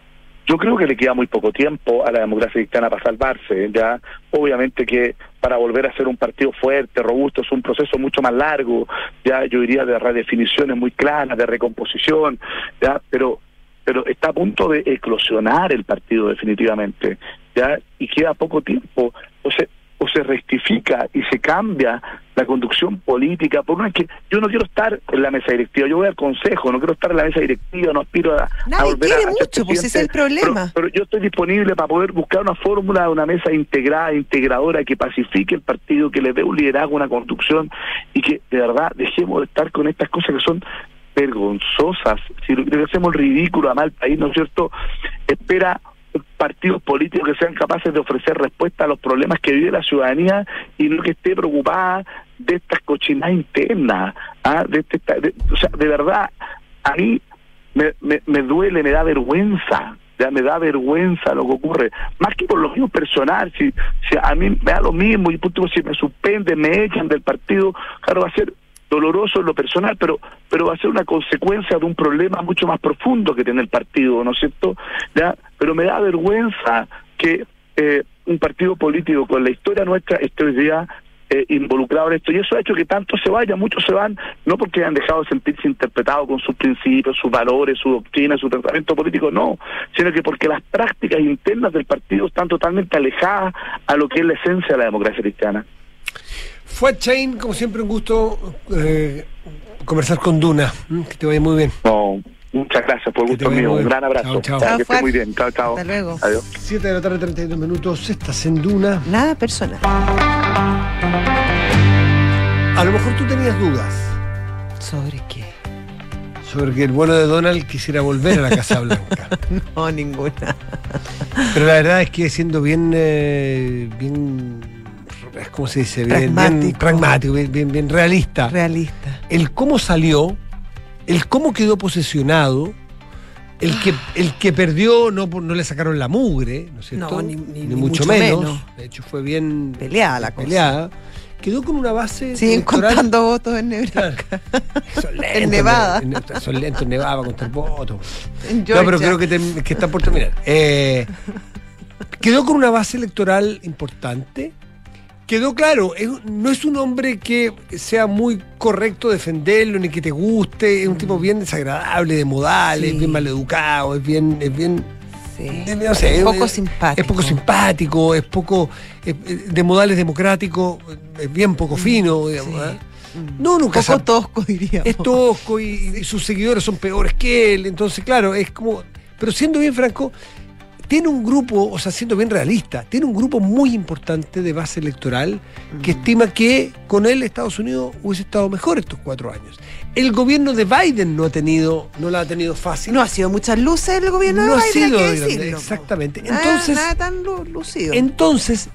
Yo creo que le queda muy poco tiempo a la democracia cristiana para salvarse, ya. Obviamente que para volver a ser un partido fuerte, robusto, es un proceso mucho más largo, ya, yo diría de redefiniciones muy claras, de recomposición, ya, pero pero está a punto de eclosionar el partido definitivamente, ya, y queda poco tiempo. O sea, o se rectifica y se cambia la conducción política, por una que yo no quiero estar en la mesa directiva, yo voy al consejo, no quiero estar en la mesa directiva, no aspiro a, Nadie a volver quiere a, a mucho, pues ese es el problema. Pero, pero yo estoy disponible para poder buscar una fórmula de una mesa integrada, integradora, que pacifique el partido, que le dé un liderazgo, una conducción, y que de verdad dejemos de estar con estas cosas que son vergonzosas. Si le hacemos el ridículo a mal país, ¿no es cierto? Espera partidos políticos que sean capaces de ofrecer respuesta a los problemas que vive la ciudadanía y no que esté preocupada de estas cochinadas internas, ¿ah? de, este, de, o sea, de verdad, a mí me, me, me duele, me da vergüenza, ya me da vergüenza lo que ocurre, más que por lo mío personal, si, si a mí me da lo mismo, y punto, si me suspenden, me echan del partido, claro, va a ser doloroso en lo personal, pero pero va a ser una consecuencia de un problema mucho más profundo que tiene el partido, ¿no es cierto? Ya, pero me da vergüenza que eh, un partido político con la historia nuestra esté hoy día eh, involucrado en esto, y eso ha hecho que tantos se vayan, muchos se van, no porque hayan dejado de sentirse interpretados con sus principios, sus valores, su doctrina, su pensamiento político, no, sino que porque las prácticas internas del partido están totalmente alejadas a lo que es la esencia de la democracia cristiana. Fuad Chaín, como siempre, un gusto eh, conversar con Duna. Que te vaya muy bien. No, muchas gracias por el gusto mío. Un gran abrazo. Chao, chao. Chao, que esté Fuad. muy bien. Chao, chao. Hasta luego. Adiós. siete de la tarde, treinta y dos minutos. Estás en Duna. Nada personal. A lo mejor tú tenías dudas ¿Sobre qué? sobre que el bueno de Donald quisiera volver a la Casa Blanca. No, ninguna. Pero la verdad es que siendo bien, eh, bien, ¿cómo se dice? Bien Pragmático. bien pragmático, bien, bien, bien realista. Realista. El cómo salió, el cómo quedó posesionado, el que, el que perdió no, no le sacaron la mugre, ¿no es cierto? No, ni- ni- ni mucho, mucho menos. menos. De hecho fue bien Peleada la cosa. peleada. Quedó con una base Siguen electoral- contando votos en Nebraska. Claro. Son lentos, En Nevada. en- en- son lentos en Nevada para contar votos. En No, pero Georgia. creo que, te- que está por terminar. Eh, quedó con una base electoral importante. Quedó claro, es- no es un hombre que sea muy correcto defenderlo ni que te guste. Es un tipo bien desagradable de modales, Sí. bien maleducado, es bien, es bien, Sí. eh, no sé, Poco es- simpático. Es poco simpático, es poco eh, eh, de modales democráticos, es bien poco fino, digamos. Sí. ¿eh? Mm. No, nunca Poco sa- tosco, diríamos. es tosco y, y sus seguidores son peores que él, entonces claro, es como, pero siendo bien franco, tiene un grupo, o sea, siendo bien realista, tiene un grupo muy importante de base electoral que Mm. estima que con él Estados Unidos hubiese estado mejor estos cuatro años. El gobierno de Biden no ha tenido, no la ha tenido fácil. No ha sido muchas luces el gobierno No de ha Biden, sido, hay que digamos, decirlo. exactamente. Nada- Entonces- nada tan lu- lucido. Entonces,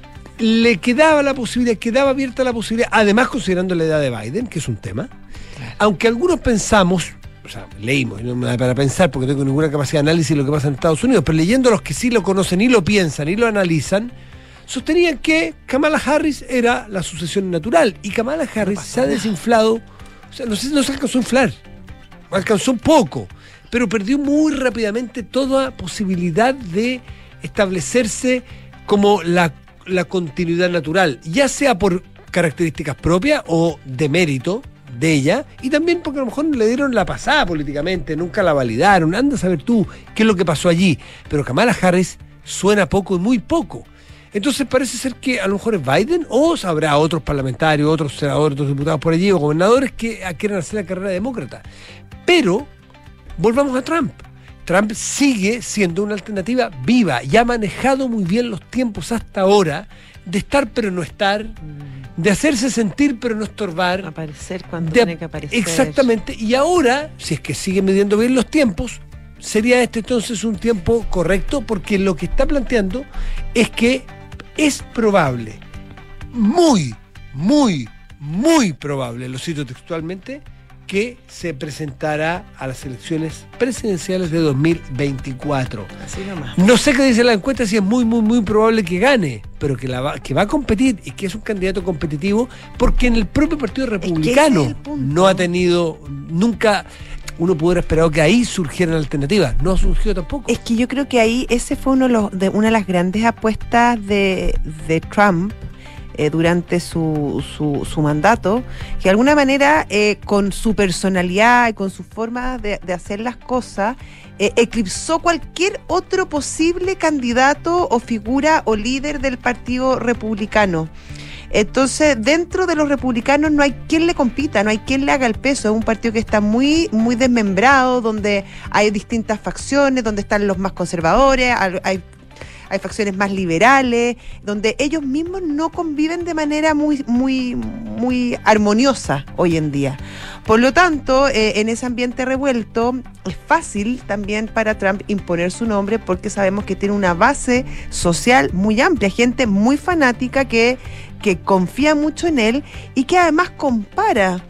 le quedaba la posibilidad, quedaba abierta la posibilidad, además considerando la edad de Biden, que es un tema, aunque algunos pensamos, o sea, leímos, no me da para pensar porque no tengo ninguna capacidad de análisis de lo que pasa en Estados Unidos, pero leyendo a los que sí lo conocen y lo piensan y lo analizan, sostenían que Kamala Harris era la sucesión natural, y Kamala Harris se ha desinflado, o sea, no, se- no se alcanzó a inflar, alcanzó un poco, pero perdió muy rápidamente toda posibilidad de establecerse como la, la continuidad natural, ya sea por características propias o de mérito de ella, y también porque a lo mejor le dieron la pasada políticamente, nunca la validaron, anda a saber tú qué es lo que pasó allí, pero Kamala Harris suena poco y muy poco. Entonces parece ser que a lo mejor es Biden, o habrá otros parlamentarios, otros senadores, otros diputados por allí, o gobernadores que quieren hacer la carrera demócrata. Pero volvamos a Trump. Trump sigue siendo una alternativa viva y ha manejado muy bien los tiempos hasta ahora de estar pero no estar, de hacerse sentir pero no estorbar. Aparecer cuando de- tiene que aparecer. Exactamente. Y ahora, si es que sigue midiendo bien los tiempos, sería este entonces un tiempo correcto, porque lo que está planteando es que es probable, muy, muy, muy probable, lo cito textualmente, que se presentará a las elecciones presidenciales de dos mil veinticuatro. Así nomás. No sé qué dice la encuesta, si es muy, muy, muy probable que gane, pero que, la va, que va a competir y que es un candidato competitivo, porque en el propio Partido que ese Republicano es el punto. no ha tenido, nunca uno pudiera esperar que ahí surgieran alternativas. No ha surgido tampoco. Es que yo creo que ahí ese fue uno de, los, de una de las grandes apuestas de, de Trump eh, durante su, su, su mandato, que de alguna manera eh, con su personalidad y con su forma de, de hacer las cosas, eh, eclipsó cualquier otro posible candidato o figura o líder del Partido Republicano. Entonces, dentro de los republicanos no hay quien le compita, no hay quien le haga el peso. Es un partido que está muy, muy desmembrado, donde hay distintas facciones, donde están los más conservadores, hay, hay hay facciones más liberales, donde ellos mismos no conviven de manera muy, muy, muy armoniosa hoy en día. Por lo tanto, eh, en ese ambiente revuelto, es fácil también para Trump imponer su nombre porque sabemos que tiene una base social muy amplia, gente muy fanática que, que confía mucho en él y que además compara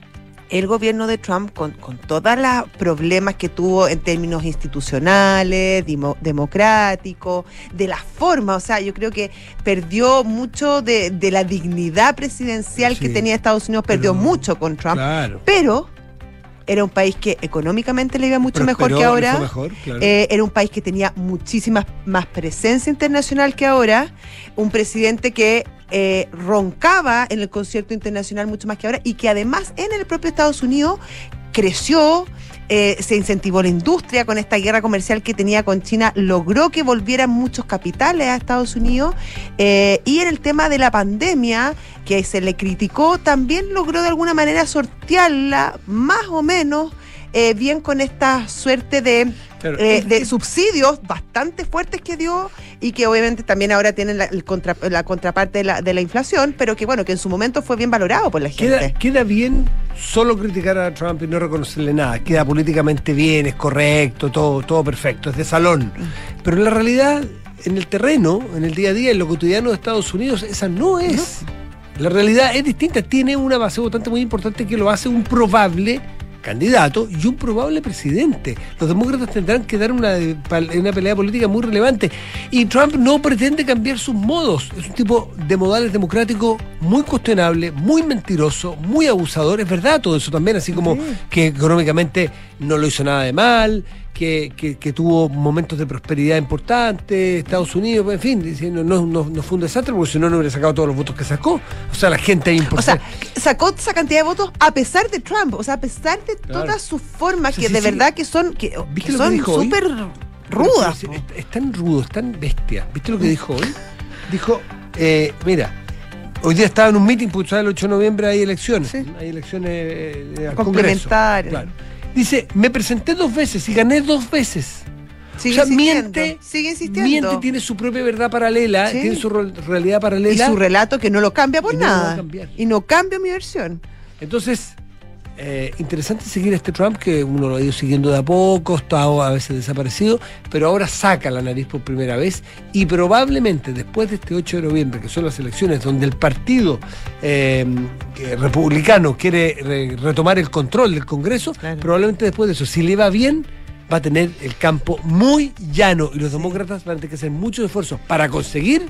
el gobierno de Trump con, con todos los problemas que tuvo en términos institucionales, demo, democráticos, de la forma, o sea, yo creo que perdió mucho de, de la dignidad presidencial sí, que tenía Estados Unidos, perdió pero, mucho con Trump, claro. Pero era un país que económicamente le iba mucho Prosperó, mejor que ahora, mejor, claro. eh, era un país que tenía muchísima más presencia internacional que ahora, un presidente que Eh, roncaba en el concierto internacional mucho más que ahora y que además en el propio Estados Unidos creció, eh, se incentivó la industria con esta guerra comercial que tenía con China, logró que volvieran muchos capitales a Estados Unidos eh, y en el tema de la pandemia que se le criticó también logró de alguna manera sortearla más o menos eh, bien con esta suerte de Claro. Eh, de subsidios bastante fuertes que dio y que obviamente también ahora tienen la, el contra, la contraparte de la, de la inflación, pero que bueno, que en su momento fue bien valorado por la gente. Queda, queda bien solo criticar a Trump y no reconocerle nada, queda políticamente bien, es correcto, todo, todo perfecto, es de salón. Pero en la realidad, en el terreno, en el día a día, en lo cotidiano de Estados Unidos, esa no es. No. La realidad es distinta, tiene una base votante muy importante que lo hace un probable candidato y un probable presidente. Los demócratas tendrán que dar una, una pelea política muy relevante y Trump no pretende cambiar sus modos, es un tipo de modales democráticos muy cuestionable, muy mentiroso, muy abusador, es verdad todo eso también, así como sí. que económicamente no lo hizo nada de mal, que, que, que tuvo momentos de prosperidad importantes, Estados Unidos, en fin, no, no, no, no fue un desastre porque si no, no hubiera sacado todos los votos que sacó. O sea, la gente ahí O sea, sacó esa cantidad de votos a pesar de Trump, o sea, a pesar de claro. todas sus formas sí, que sí, de sí. verdad que son que, que son súper rudas. Es, es tan rudo, es tan bestia. ¿Viste lo que dijo hoy? Dijo, eh, mira, hoy día estaba en un meeting, porque el ocho de noviembre hay elecciones, sí. hay elecciones eh, al complementarias. Congreso. Claro. Dice, me presenté dos veces y gané dos veces. Sigue o sea, insistiendo, miente, sigue insistiendo. Miente, tiene su propia verdad paralela, sí. tiene su realidad paralela. Y su relato que no lo cambia por y nada. No y no cambia mi versión. Entonces, eh, interesante seguir a este Trump, que uno lo ha ido siguiendo de a poco, está a veces desaparecido, pero ahora saca la nariz por primera vez y probablemente después de este ocho de noviembre, que son las elecciones donde el partido eh, republicano quiere re, retomar el control del Congreso, claro. probablemente después de eso, si le va bien, va a tener el campo muy llano y los sí. demócratas van a tener que hacer muchos esfuerzos para conseguir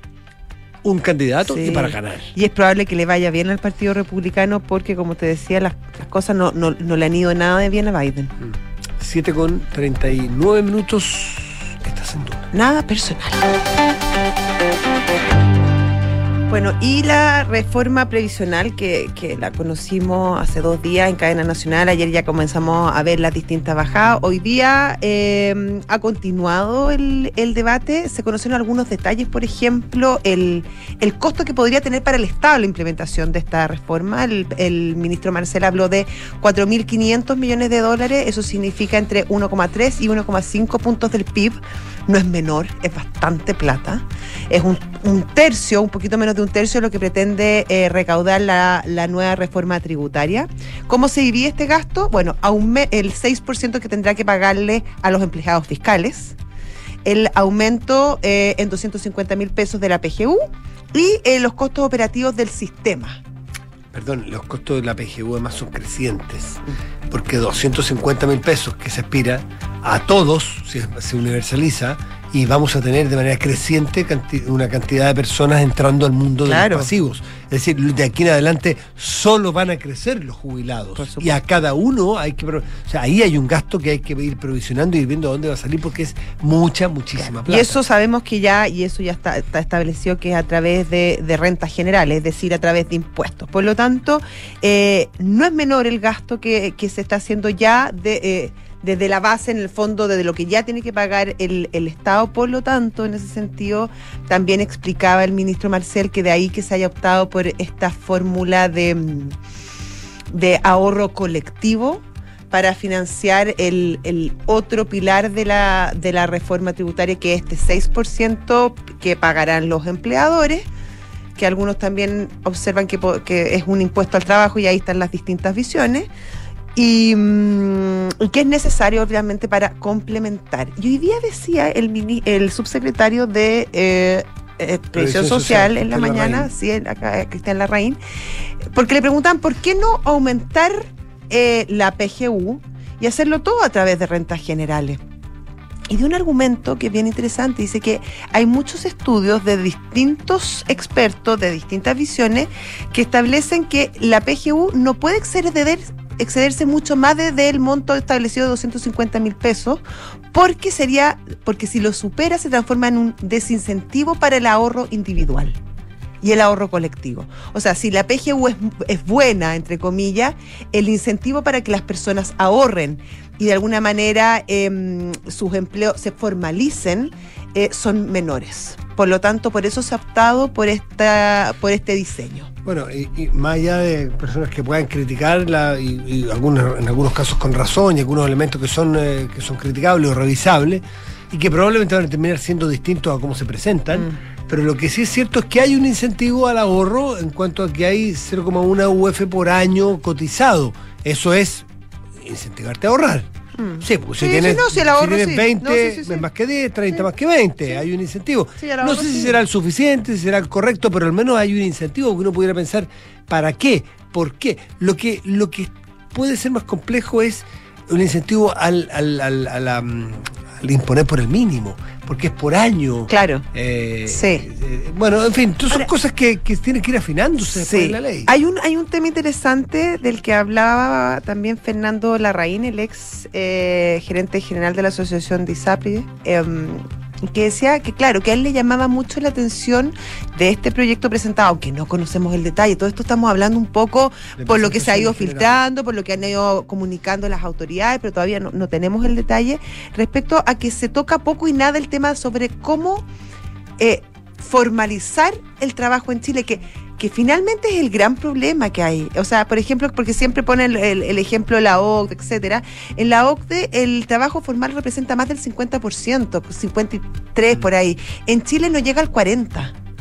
un candidato sí. y para ganar. Y es probable que le vaya bien al Partido Republicano porque, como te decía, las, las cosas no, no, no le han ido nada de bien a Biden. siete con treinta y nueve minutos. Estás en duda. Nada personal. Bueno, y la reforma previsional que, que la conocimos hace dos días en cadena nacional, ayer ya comenzamos a ver las distintas bajadas, hoy día eh, ha continuado el, el debate, se conocieron algunos detalles, por ejemplo, el, el costo que podría tener para el Estado la implementación de esta reforma, el, el ministro Marcel habló de cuatro mil quinientos millones de dólares, eso significa entre uno coma tres y uno coma cinco puntos del P I B, no es menor, es bastante plata, es un, un tercio, un poquito menos de un tercio de lo que pretende eh, recaudar la, la nueva reforma tributaria. ¿Cómo se divide este gasto? Bueno, aume- el seis por ciento que tendrá que pagarle a los empleados fiscales, el aumento eh, en doscientos cincuenta mil pesos de la P G U y eh, los costos operativos del sistema. Perdón, los costos de la P G U además son crecientes, porque doscientos cincuenta mil pesos que se aspira a todos, se, se universaliza, y vamos a tener de manera creciente canti- una cantidad de personas entrando al mundo de claro. los pasivos. Es decir, de aquí en adelante solo van a crecer los jubilados. Y a cada uno hay que... O sea, ahí hay un gasto que hay que ir provisionando y viendo dónde va a salir porque es mucha, muchísima plata. Y eso sabemos que ya, y eso ya está, está establecido que es a través de, de rentas generales, es decir, a través de impuestos. Por lo tanto, eh, no es menor el gasto que, que se está haciendo ya de... Eh, desde la base, en el fondo, desde lo que ya tiene que pagar el, el Estado. Por lo tanto, en ese sentido, también explicaba el ministro Marcel que de ahí que se haya optado por esta fórmula de, de ahorro colectivo para financiar el, el otro pilar de la, de la reforma tributaria, que es este seis por ciento que pagarán los empleadores, que algunos también observan que, que es un impuesto al trabajo, y ahí están las distintas visiones, y, y que es necesario obviamente para complementar. Y hoy día decía el, mini, el subsecretario de eh, eh, Previsión Social, Social en la mañana, Larraín. sí, acá, Cristian Larraín, porque le preguntan por qué no aumentar eh, la P G U y hacerlo todo a través de rentas generales. Y de un argumento que es bien interesante, dice que hay muchos estudios de distintos expertos, de distintas visiones, que establecen que la P G U no puede exceder, excederse mucho más desde el monto establecido de doscientos cincuenta mil pesos, porque sería, porque si lo supera se transforma en un desincentivo para el ahorro individual y el ahorro colectivo. O sea, si la P G U es, es buena, entre comillas, el incentivo para que las personas ahorren y de alguna manera eh, sus empleos se formalicen eh, son menores. Por lo tanto, por eso se ha optado por esta por este diseño. Bueno, y, y más allá de personas que puedan criticarla, y, y algunos, en algunos casos con razón, y algunos elementos que son, eh, que son criticables o revisables, y que probablemente van a terminar siendo distintos a cómo se presentan, mm. pero lo que sí es cierto es que hay un incentivo al ahorro en cuanto a que hay cero coma uno U F por año cotizado. Eso es incentivarte a ahorrar. Mm. Sí, porque si sí, tienes, sí, no, si el ahorro, si tienes sí. veinte, no, sí, sí, sí. más que diez, treinta sí. más que veinte, sí. hay un incentivo. Sí, no sé sí. si será el suficiente, si será el correcto, pero al menos hay un incentivo que uno pudiera pensar, ¿para qué? ¿Por qué? Lo que, lo que puede ser más complejo es un incentivo al, al, al, al, al, al imponer por el mínimo, porque es por año. Claro. Eh, sí. Eh, bueno, en fin, todas son Ahora, cosas que, que tienen que ir afinándose sí. después de la ley. Hay un, hay un tema interesante del que hablaba también Fernando Larraín, el ex eh, gerente general de la Asociación de ISAPRE, eh, que decía que, claro, que a él le llamaba mucho la atención de este proyecto presentado, aunque no conocemos el detalle. Todo esto estamos hablando un poco de por lo que se ha ido filtrando, por lo que han ido comunicando las autoridades, pero todavía no, no tenemos el detalle, respecto a que se toca poco y nada el tema sobre cómo eh, formalizar el trabajo en Chile, que que finalmente es el gran problema que hay. O sea, por ejemplo, porque siempre ponen el, el, el ejemplo de la O C D E, etcétera. En la O C D E el trabajo formal representa más del cincuenta por ciento, cincuenta y tres por ahí. En Chile no llega al cuarenta por ciento.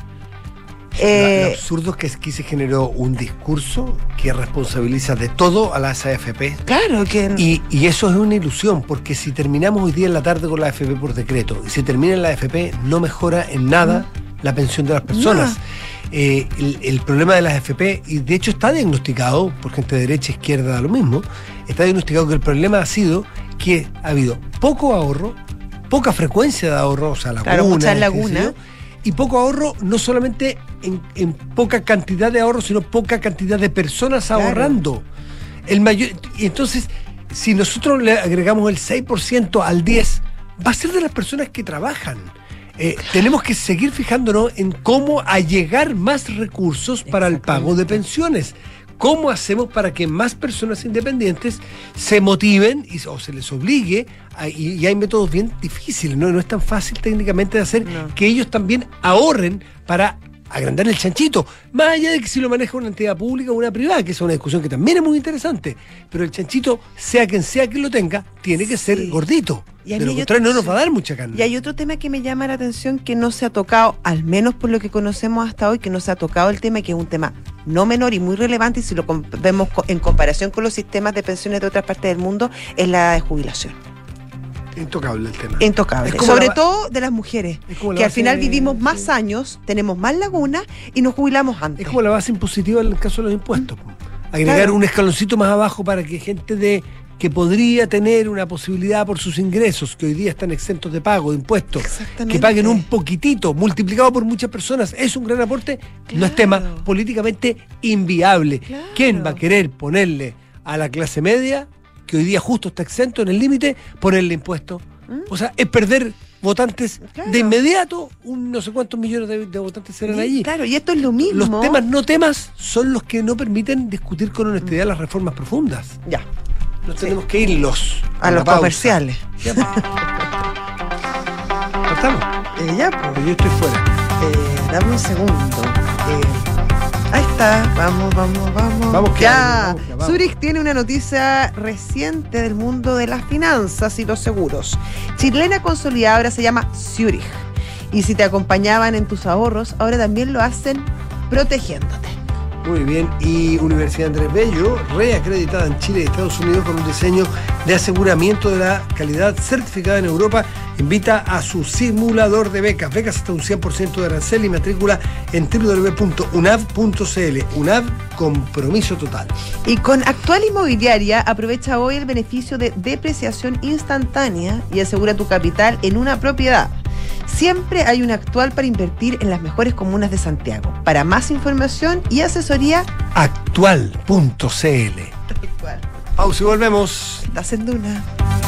Eh, lo absurdo es que aquí se generó un discurso que responsabiliza de todo a las A F P. Claro que... Y, y eso es una ilusión, porque si terminamos hoy día en la tarde con la A F P por decreto, y si termina en la A F P, no mejora en nada mm. la pensión de las personas. Eh, el, el problema de las A F P, y de hecho está diagnosticado por gente de derecha, izquierda, lo mismo, está diagnosticado que el problema ha sido que ha habido poco ahorro, poca frecuencia de ahorro, o sea, lagunas, claro, muchas lagunas, y poco ahorro no solamente en, en poca cantidad de ahorro, sino poca cantidad de personas claro. ahorrando. El mayor, y entonces, si nosotros le agregamos el seis por ciento al diez por ciento, va a ser de las personas que trabajan. Eh, tenemos que seguir fijándonos en cómo allegar más recursos para el pago de pensiones. ¿Cómo hacemos para que más personas independientes se motiven y, o se les obligue? A, y, y hay métodos bien difíciles, ¿no? No es tan fácil técnicamente de hacer no. que ellos también ahorren para agrandar el chanchito, más allá de que si lo maneja una entidad pública o una privada, que es una discusión que también es muy interesante, pero el chanchito, sea quien sea quien lo tenga, tiene que ser sí. gordito. Y de lo contrario no nos va a dar mucha carne. Y hay otro tema que me llama la atención que no se ha tocado, al menos por lo que conocemos hasta hoy, que no se ha tocado el tema, que es un tema no menor y muy relevante, y si lo vemos en comparación con los sistemas de pensiones de otras partes del mundo, es la de jubilación. Intocable el tema. Intocable. Sobre la, todo de las mujeres, que al final vivimos más sí. años, tenemos más lagunas y nos jubilamos antes. Es como la base impositiva en el caso de los impuestos. ¿Mm? Agregar claro. un escaloncito más abajo para que gente de que podría tener una posibilidad por sus ingresos, que hoy día están exentos de pago, de impuestos, que paguen un poquitito, multiplicado por muchas personas, es un gran aporte. Claro. No es tema políticamente inviable. Claro. ¿Quién va a querer ponerle a la clase media, que hoy día justo está exento en el límite, ponerle impuesto? ¿Mm? O sea, es perder votantes claro. de inmediato, un no sé cuántos millones de, de votantes serán y, allí. Claro, y esto es lo mismo. Los temas no temas son los que no permiten discutir con honestidad mm. las reformas profundas. Ya. Nos sí. tenemos que ir los, a, a los comerciales. Ya, pues. ¿Estamos? Eh, ya, pues. Yo estoy fuera. Eh, dame un segundo. Eh, ahí está. está. Vamos, vamos, vamos. Vamos que ya. vamos, que vamos. Zurich tiene una noticia reciente del mundo de las finanzas y los seguros. Chilena consolidada ahora se llama Zurich. Y si te acompañaban en tus ahorros, ahora también lo hacen protegiéndote. Muy bien, y Universidad Andrés Bello, reacreditada en Chile y Estados Unidos con un diseño de aseguramiento de la calidad certificada en Europa, invita a su simulador de becas. Becas hasta un cien por ciento de arancel y matrícula en doble u doble u doble u punto u n a v punto c l. U N A V, compromiso total. Y con Actual Inmobiliaria, aprovecha hoy el beneficio de depreciación instantánea y asegura tu capital en una propiedad. Siempre hay una Actual para invertir en las mejores comunas de Santiago. Para más información y asesoría, Actual punto c l. Pausa y volvemos. estás en Duna.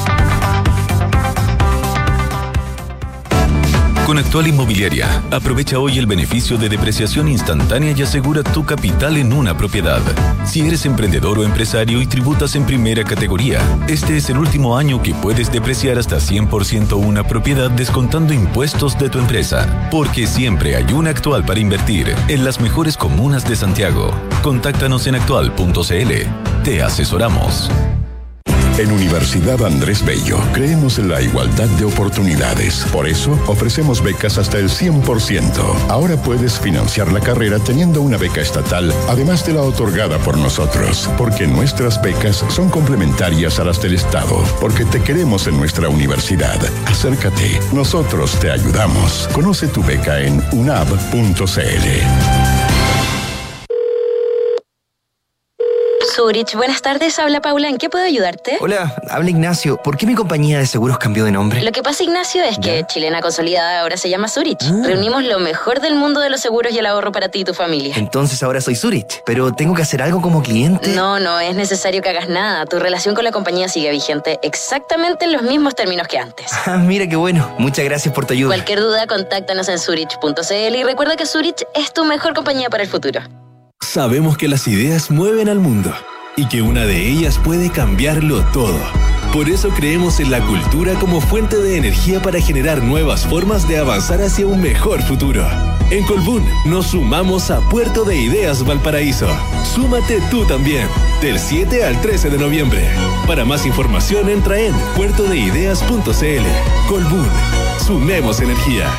Con Actual Inmobiliaria, aprovecha hoy el beneficio de depreciación instantánea y asegura tu capital en una propiedad. Si eres emprendedor o empresario y tributas en primera categoría, este es el último año que puedes depreciar hasta cien por ciento una propiedad descontando impuestos de tu empresa. Porque siempre hay una Actual para invertir en las mejores comunas de Santiago. Contáctanos en actual punto c l. Te asesoramos. En Universidad Andrés Bello creemos en la igualdad de oportunidades. Por eso ofrecemos becas hasta el cien por ciento. Ahora puedes financiar la carrera teniendo una beca estatal, además de la otorgada por nosotros. Porque nuestras becas son complementarias a las del Estado. Porque te queremos en nuestra universidad. Acércate, nosotros te ayudamos. Conoce tu beca en u n a v punto c l. Zurich, buenas tardes, habla Paula, ¿en qué puedo ayudarte? Hola, habla Ignacio. ¿Por qué mi compañía de seguros cambió de nombre? Lo que pasa, Ignacio, es que Chilena Consolidada ahora se llama Zurich. Ah. Reunimos lo mejor del mundo de los seguros y el ahorro para ti y tu familia. Entonces ahora soy Zurich, pero ¿tengo que hacer algo como cliente? No, no es necesario que hagas nada. Tu relación con la compañía sigue vigente exactamente en los mismos términos que antes. Ah, mira qué bueno. Muchas gracias por tu ayuda. Cualquier duda, contáctanos en zurich punto c l y recuerda que Zurich es tu mejor compañía para el futuro. Sabemos que las ideas mueven al mundo y que una de ellas puede cambiarlo todo. Por eso creemos en la cultura como fuente de energía para generar nuevas formas de avanzar hacia un mejor futuro. En Colbún nos sumamos a Puerto de Ideas Valparaíso. Súmate tú también, del siete al trece de noviembre. Para más información entra en puerto de ideas punto c l. Colbún, sumemos energía.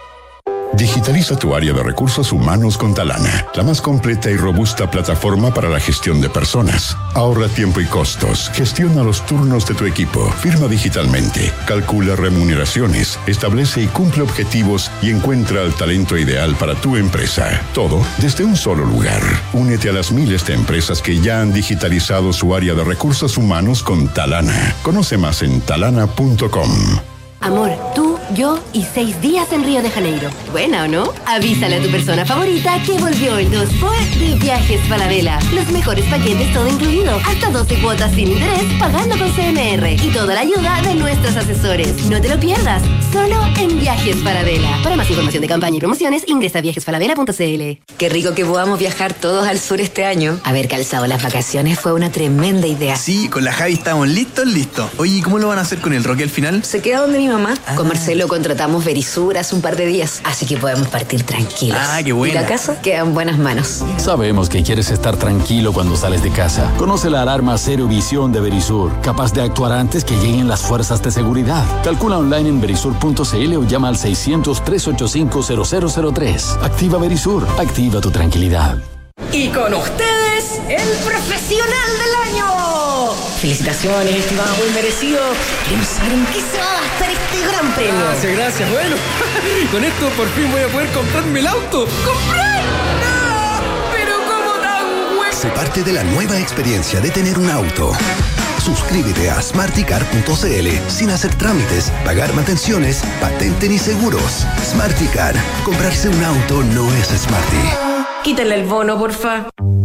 Digitaliza tu área de recursos humanos con Talana, la más completa y robusta plataforma para la gestión de personas. Ahorra tiempo y costos, gestiona los turnos de tu equipo, firma digitalmente, calcula remuneraciones, establece y cumple objetivos y encuentra el talento ideal para tu empresa. Todo desde un solo lugar. Únete a las miles de empresas que ya han digitalizado su área de recursos humanos con Talana. Conoce más en talana punto com. Amor, tú, yo y seis días en Río de Janeiro. ¿Buena o no? Avísale a tu persona favorita que volvió el dos por de Viajes Falabella. Los mejores paquetes todo incluido. Hasta doce cuotas sin interés pagando con C M R. Y toda la ayuda de nuestros asesores. No te lo pierdas. Solo en Viajes Falabella. Para más información de campaña y promociones, ingresa a viajes falabella punto c l. Qué rico que podamos viajar todos al sur este año. Haber calzado las vacaciones fue una tremenda idea. Sí, con la Javi estamos listos, listos. Oye, ¿y cómo lo van a hacer con el Roque al final? Se queda donde mi mamá. Ah. Con Marcelo contratamos Verisur hace un par de días, así que podemos partir tranquilos. Ah, qué buena. Y la casa queda en buenas manos. Sabemos que quieres estar tranquilo cuando sales de casa. Conoce la alarma Cero Visión de Verisur, capaz de actuar antes que lleguen las fuerzas de seguridad. Calcula online en verisur punto c l o llama al seiscientos, trescientos ochenta y cinco, cero cero cero tres. Activa Verisur, activa tu tranquilidad. Y con ustedes, el profesional del año. Felicitaciones, estimado, muy merecido. Queremos saber en qué se va a gastar este gran premio. Gracias, gracias. Bueno, con esto por fin voy a poder comprarme el auto. ¡Comprar! ¡No! Pero ¿cómo tan bueno? Sé parte de la nueva experiencia de tener un auto. Suscríbete a smarticar punto c l sin hacer trámites, pagar mantenciones, patente ni seguros. Smarticar. Comprarse un auto no es smarty. Quítale el bono, porfa.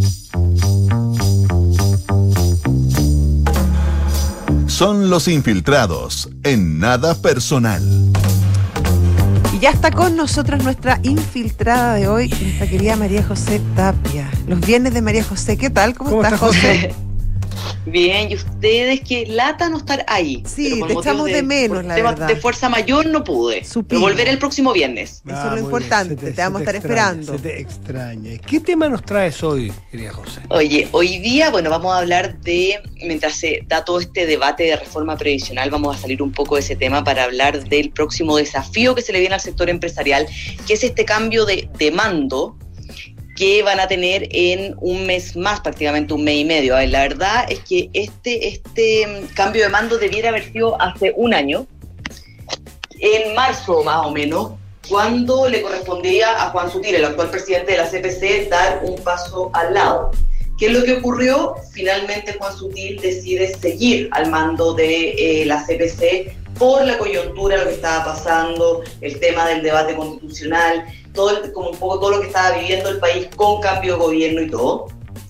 Son los infiltrados en Nada Personal. Y ya está con nosotros nuestra infiltrada de hoy, nuestra querida María José Tapia. Los viernes de María José, ¿qué tal? ¿Cómo, ¿Cómo estás, estás, José? Bien, y ustedes, qué lata no estar ahí. Sí, te echamos de, de menos, la verdad. De fuerza mayor no pude. Pero volveré el próximo viernes. Eso ah, es lo importante, te, te vamos a estar extraña, esperando. Se te extraña. ¿Qué tema nos traes hoy, querida José? Oye, hoy día, bueno, vamos a hablar de, mientras se da todo este debate de reforma previsional, vamos a salir un poco de ese tema para hablar del próximo desafío que se le viene al sector empresarial, que es este cambio de, de mando que van a tener en un mes más, prácticamente un mes y medio. A ver, la verdad es que este, este cambio de mando debiera haber sido hace un año, en marzo más o menos, cuando le correspondía a Juan Sutil, el actual presidente de la C P C, dar un paso al lado. ¿Qué es lo que ocurrió? Finalmente Juan Sutil decide seguir al mando de eh, la C P C por la coyuntura, lo que estaba pasando, el tema del debate constitucional, todo el, como un poco todo lo que estaba viviendo el país con cambio de gobierno y todo.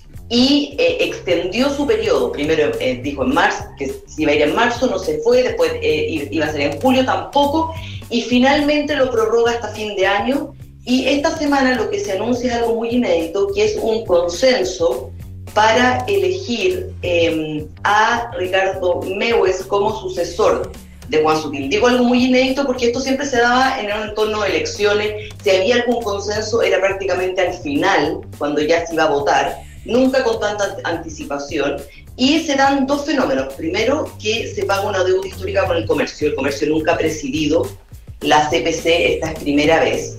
Y eh, extendió su periodo. Primero eh, dijo en marzo, que si iba a ir en marzo, no se fue, después eh, iba a ser en julio, tampoco, y finalmente lo prorroga hasta fin de año. Y esta semana lo que se anuncia es algo muy inédito, que es un consenso para elegir eh, a Ricardo Meues como sucesor de Juan Sutil. Digo algo muy inédito porque esto siempre se daba en un entorno de elecciones. Si había algún consenso era prácticamente al final, cuando ya se iba a votar, nunca con tanta anticipación. Y se dan dos fenómenos. Primero, que se paga una deuda histórica con el comercio. El comercio nunca ha presidido la C P C, esta es primera vez.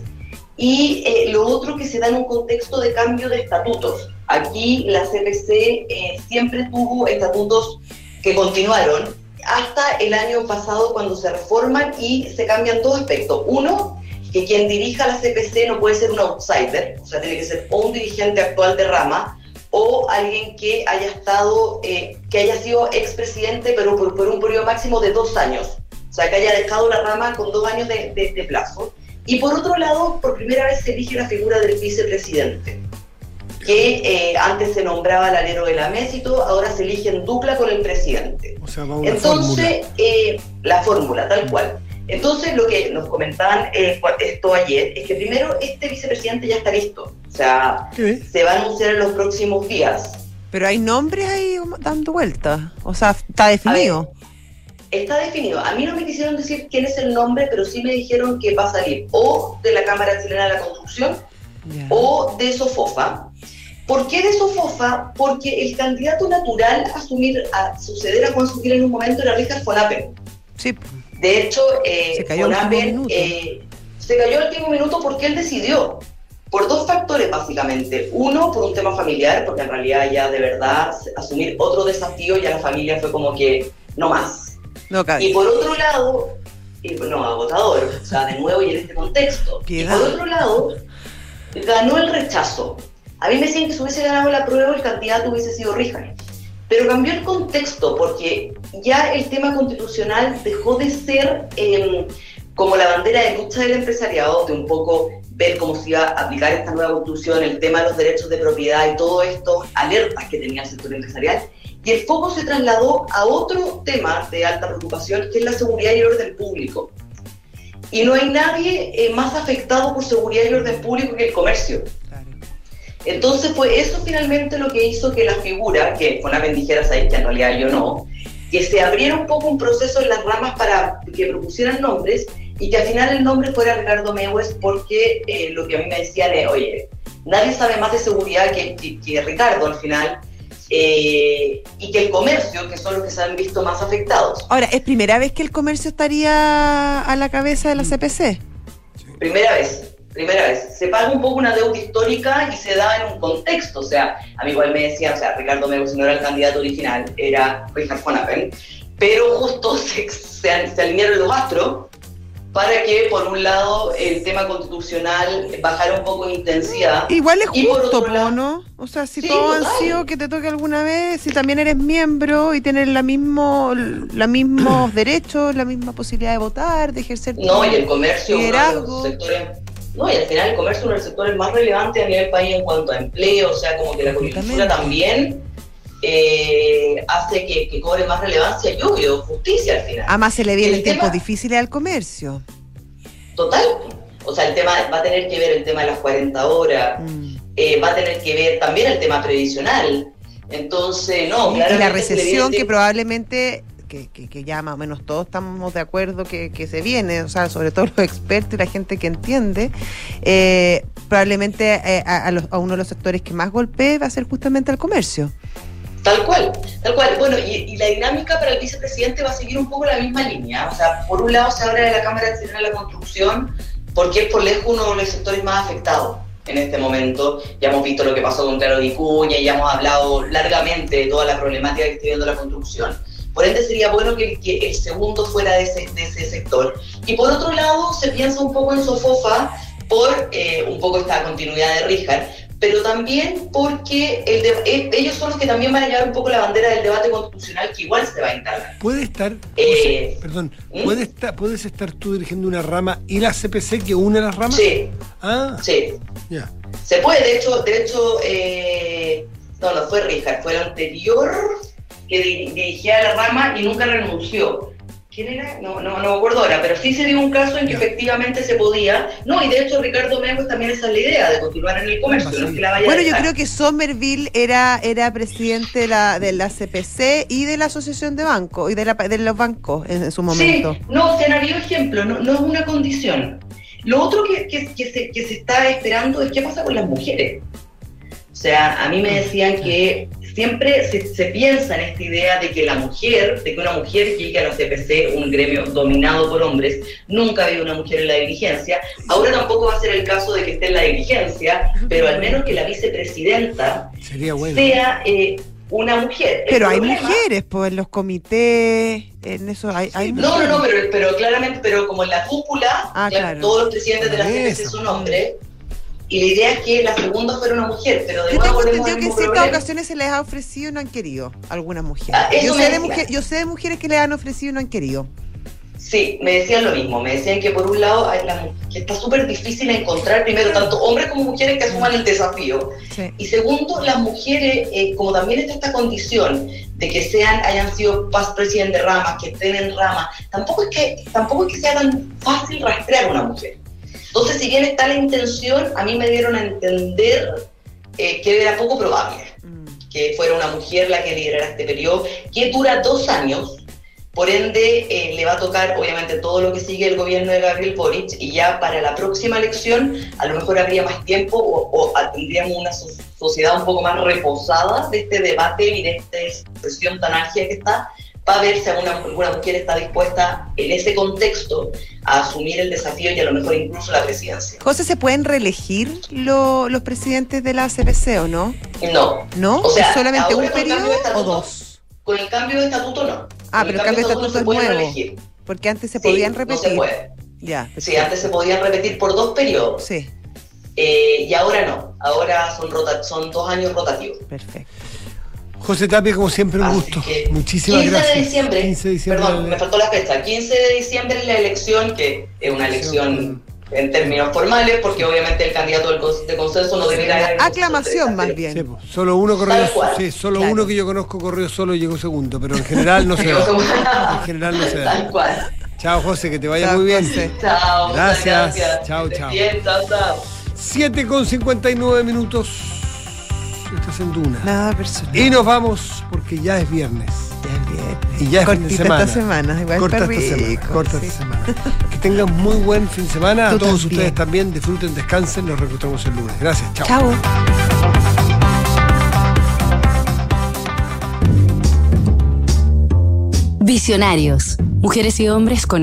Y eh, lo otro, que se da en un contexto de cambio de estatutos. Aquí la C P C eh, siempre tuvo estatutos que continuaron hasta el año pasado, cuando se reforman y se cambian dos aspectos. Uno, que quien dirija la C P C no puede ser un outsider, o sea, tiene que ser o un dirigente actual de rama o alguien que haya estado, eh, que haya sido expresidente, pero por, por un periodo máximo de dos años. O sea, que haya dejado la rama con dos años de, de, de plazo. Y por otro lado, por primera vez se elige la figura del vicepresidente, que eh, antes se nombraba el alero de la mesa y todo, ahora se elige en dupla con el presidente. O sea, va una Entonces, eh, la fórmula, tal cual. Entonces, lo que nos comentaban eh, esto ayer es que primero este vicepresidente ya está listo. O sea, ¿qué? Se va a anunciar en los próximos días. Pero hay nombres ahí dando vueltas. O sea, está definido. Está definido. A mí no me quisieron decir quién es el nombre, pero sí me dijeron que va a salir o de la Cámara Chilena de la Construcción yeah. o de Sofofa. ¿Por qué de Sofofa? Porque el candidato natural a asumir, a suceder a Juan Sutil en un momento era Richard von Appen. Sí. De hecho, eh, se cayó von al Appen eh, se cayó al último minuto porque él decidió. Por dos factores, básicamente. Uno, por un tema familiar, porque en realidad ya de verdad asumir otro desafío, ya la familia fue como que no más. No cabe. Y por otro lado, y, no, agotador, o sea, de nuevo y en este contexto. Y por otro lado, ganó el rechazo. A mí me decían que si hubiese ganado la prueba, el candidato hubiese sido Ríjane. Pero cambió el contexto, porque ya el tema constitucional dejó de ser eh, como la bandera de lucha del empresariado, de un poco ver cómo se iba a aplicar esta nueva constitución, el tema de los derechos de propiedad y todo esto, alertas que tenía el sector empresarial. Y el foco se trasladó a otro tema de alta preocupación, que es la seguridad y el orden público. Y no hay nadie eh, más afectado por seguridad y orden público que el comercio. Entonces fue eso finalmente lo que hizo que la figura, que fue una bendijera, sabéis que en realidad yo no, que se abriera un poco un proceso en las ramas para que propusieran nombres y que al final el nombre fuera Ricardo Meues, porque eh, lo que a mí me decían es, oye, nadie sabe más de seguridad que, que, que Ricardo al final, eh, y que el comercio, que son los que se han visto más afectados. Ahora, ¿es primera vez que el comercio estaría a la cabeza de la C P C? Primera vez. Primera vez, se paga un poco una deuda histórica y se da en un contexto, o sea, a mí igual me decían, o sea, Ricardo Meues no era el candidato original, era Richard von Appen, pero justo se, se, se alinearon los astros para que, por un lado, el tema constitucional bajara un poco de intensidad. Igual es y justo, por lado, ¿no? O sea, si sí, todos total. han sido que te toque alguna vez, si también eres miembro y tienes la mismo, la mismos derechos, la misma posibilidad de votar, de ejercer tu no, y el comercio, liderazgo. Uno de los sectores... No, y al final el comercio es uno de los sectores más relevantes a nivel país en cuanto a empleo, o sea, como que la coyuntura también eh, hace que, que cobre más relevancia y obvio, justicia al final. Además se le vienen el tiempos tema, difíciles al comercio. Total. O sea, el tema va a tener que ver el tema de las cuarenta horas, mm. eh, va a tener que ver también el tema previsional. Entonces, no, y, claramente y la recesión que probablemente, que, que, que ya más o menos todos estamos de acuerdo que, que se viene, o sea, sobre todo los expertos y la gente que entiende, eh, probablemente eh, a, a, los, a uno de los sectores que más golpee va a ser justamente el comercio. Tal cual, tal cual. Bueno, y, y la dinámica para el vicepresidente va a seguir un poco la misma línea. O sea, por un lado se habla de la Cámara Nacional de la Construcción, porque es por lejos uno de los sectores más afectados en este momento. Ya hemos visto lo que pasó con Claro Vicuña, y ya hemos hablado largamente de toda la problemática que está viendo la construcción. Por ende sería bueno que, que el segundo fuera de ese, de ese sector. Y por otro lado se piensa un poco en Sofofa por eh, un poco esta continuidad de Ríjar, pero también porque el de, ellos son los que también van a llevar un poco la bandera del debate constitucional, que igual se va a instalar. ¿Puede estar, eh, José, perdón, ¿Mm? ¿puede estar, ¿puedes estar tú dirigiendo una rama y la C P C que une las ramas? Sí. Ah, sí. Ya. Se puede, de hecho, de hecho, eh, no, no fue Ríjar, fue el anterior que di, dirigía la rama y nunca renunció. ¿Quién era? No, no, no me acuerdo ahora, pero sí se dio un caso en que efectivamente se podía. No, y de hecho Ricardo Megos también esa es la idea, de continuar en el comercio, no es que la vaya Bueno, a yo dejar. creo que Somerville era, era presidente de la, de la C P C y de la Asociación de Bancos, y de, la, de los bancos en, en su momento. Sí, no, se han habido ejemplos, no, no es una condición. Lo otro que, que, que, se, que se está esperando es qué pasa con las mujeres. O sea, a mí me decían que siempre se, se piensa en esta idea de que la mujer, de que una mujer llegue a la C P C, un gremio dominado por hombres, nunca ha habido una mujer en la dirigencia. Ahora tampoco va a ser el caso de que esté en la dirigencia, pero al menos que la vicepresidenta Sería bueno. sea eh, una mujer. El Pero hay problema, mujeres, pues, en los comités, en eso hay, hay No, no, mujeres. no, pero, pero claramente, pero como en la cúpula, Ah, ya claro. todos los presidentes de la Por C P C eso. son hombres, y la idea es que la segunda fuera una mujer, pero de Yo nuevo tengo volvemos entendido al que en mismo ciertas problema. ocasiones se les ha ofrecido y no han querido algunas mujeres. Ah, eso yo, me sé de decían. mujer, yo sé de mujeres que les han ofrecido y no han querido. Sí, me decían lo mismo, me decían que por un lado hay la- que está súper difícil encontrar primero tanto hombres como mujeres que asuman el desafío. Sí. Y segundo, las mujeres, eh, como también está esta condición de que sean, hayan sido past presidente de ramas, que estén en ramas, tampoco es que, tampoco es que sea tan fácil rastrear a una mujer. Entonces, si bien está la intención, a mí me dieron a entender eh, que era poco probable que fuera una mujer la que liderara este periodo, que dura dos años. Por ende, eh, le va a tocar, obviamente, todo lo que sigue el gobierno de Gabriel Boric, y ya para la próxima elección, a lo mejor habría más tiempo o, o tendríamos una so- sociedad un poco más reposada de este debate y de esta expresión tan álgida que está, para ver si alguna, alguna mujer está dispuesta en ese contexto a asumir el desafío y a lo mejor incluso la presidencia. José, ¿se pueden reelegir lo- los presidentes de la C P C o no? No. ¿No? O sea, ¿Es solamente ahora un con el cambio periodo de o estatuto, dos? Con el cambio de estatuto no. Ah, Con pero el cambio de estatuto se es puede nuevo. reelegir. Porque antes se Sí, podían no repetir. se puede. Ya. Sí, antes se podían repetir por dos periodos. Sí. Eh, y ahora no. Ahora son, rota son dos años rotativos. Perfecto. José Tapia, como siempre, un Así gusto. que Muchísimas quince gracias. de diciembre, quince de diciembre. perdón, me faltó la fecha. quince de diciembre es la elección, que es una elección en términos formales, porque obviamente el candidato del cons- de consenso no deberá... Aclamación más bien. Sí, pues, solo uno corrió, Tal cual. sí, solo Claro. uno que yo conozco corrió solo y llegó segundo, pero en general no se Llegó da. segundo. En general no se da. Tal cual. Chao, José, que te vaya Chao, muy bien. José. Chao. muchas Gracias. gracias. Chao, Que estés chao. Bien, chao, chao. siete con cincuenta y nueve minutos. Esto es en Duna. Nada personal. Y nos vamos porque ya es viernes. Ya es viernes. Y ya es fin de Cortita semana. esta semana, igual Corta está esta semana. rico, Corta sí. esta semana. Que tengan muy buen fin de semana. A Tú todos también. ustedes también. Disfruten, descansen. Nos reencontramos el lunes. Gracias. Chao. Chao. Visionarios. Mujeres y hombres con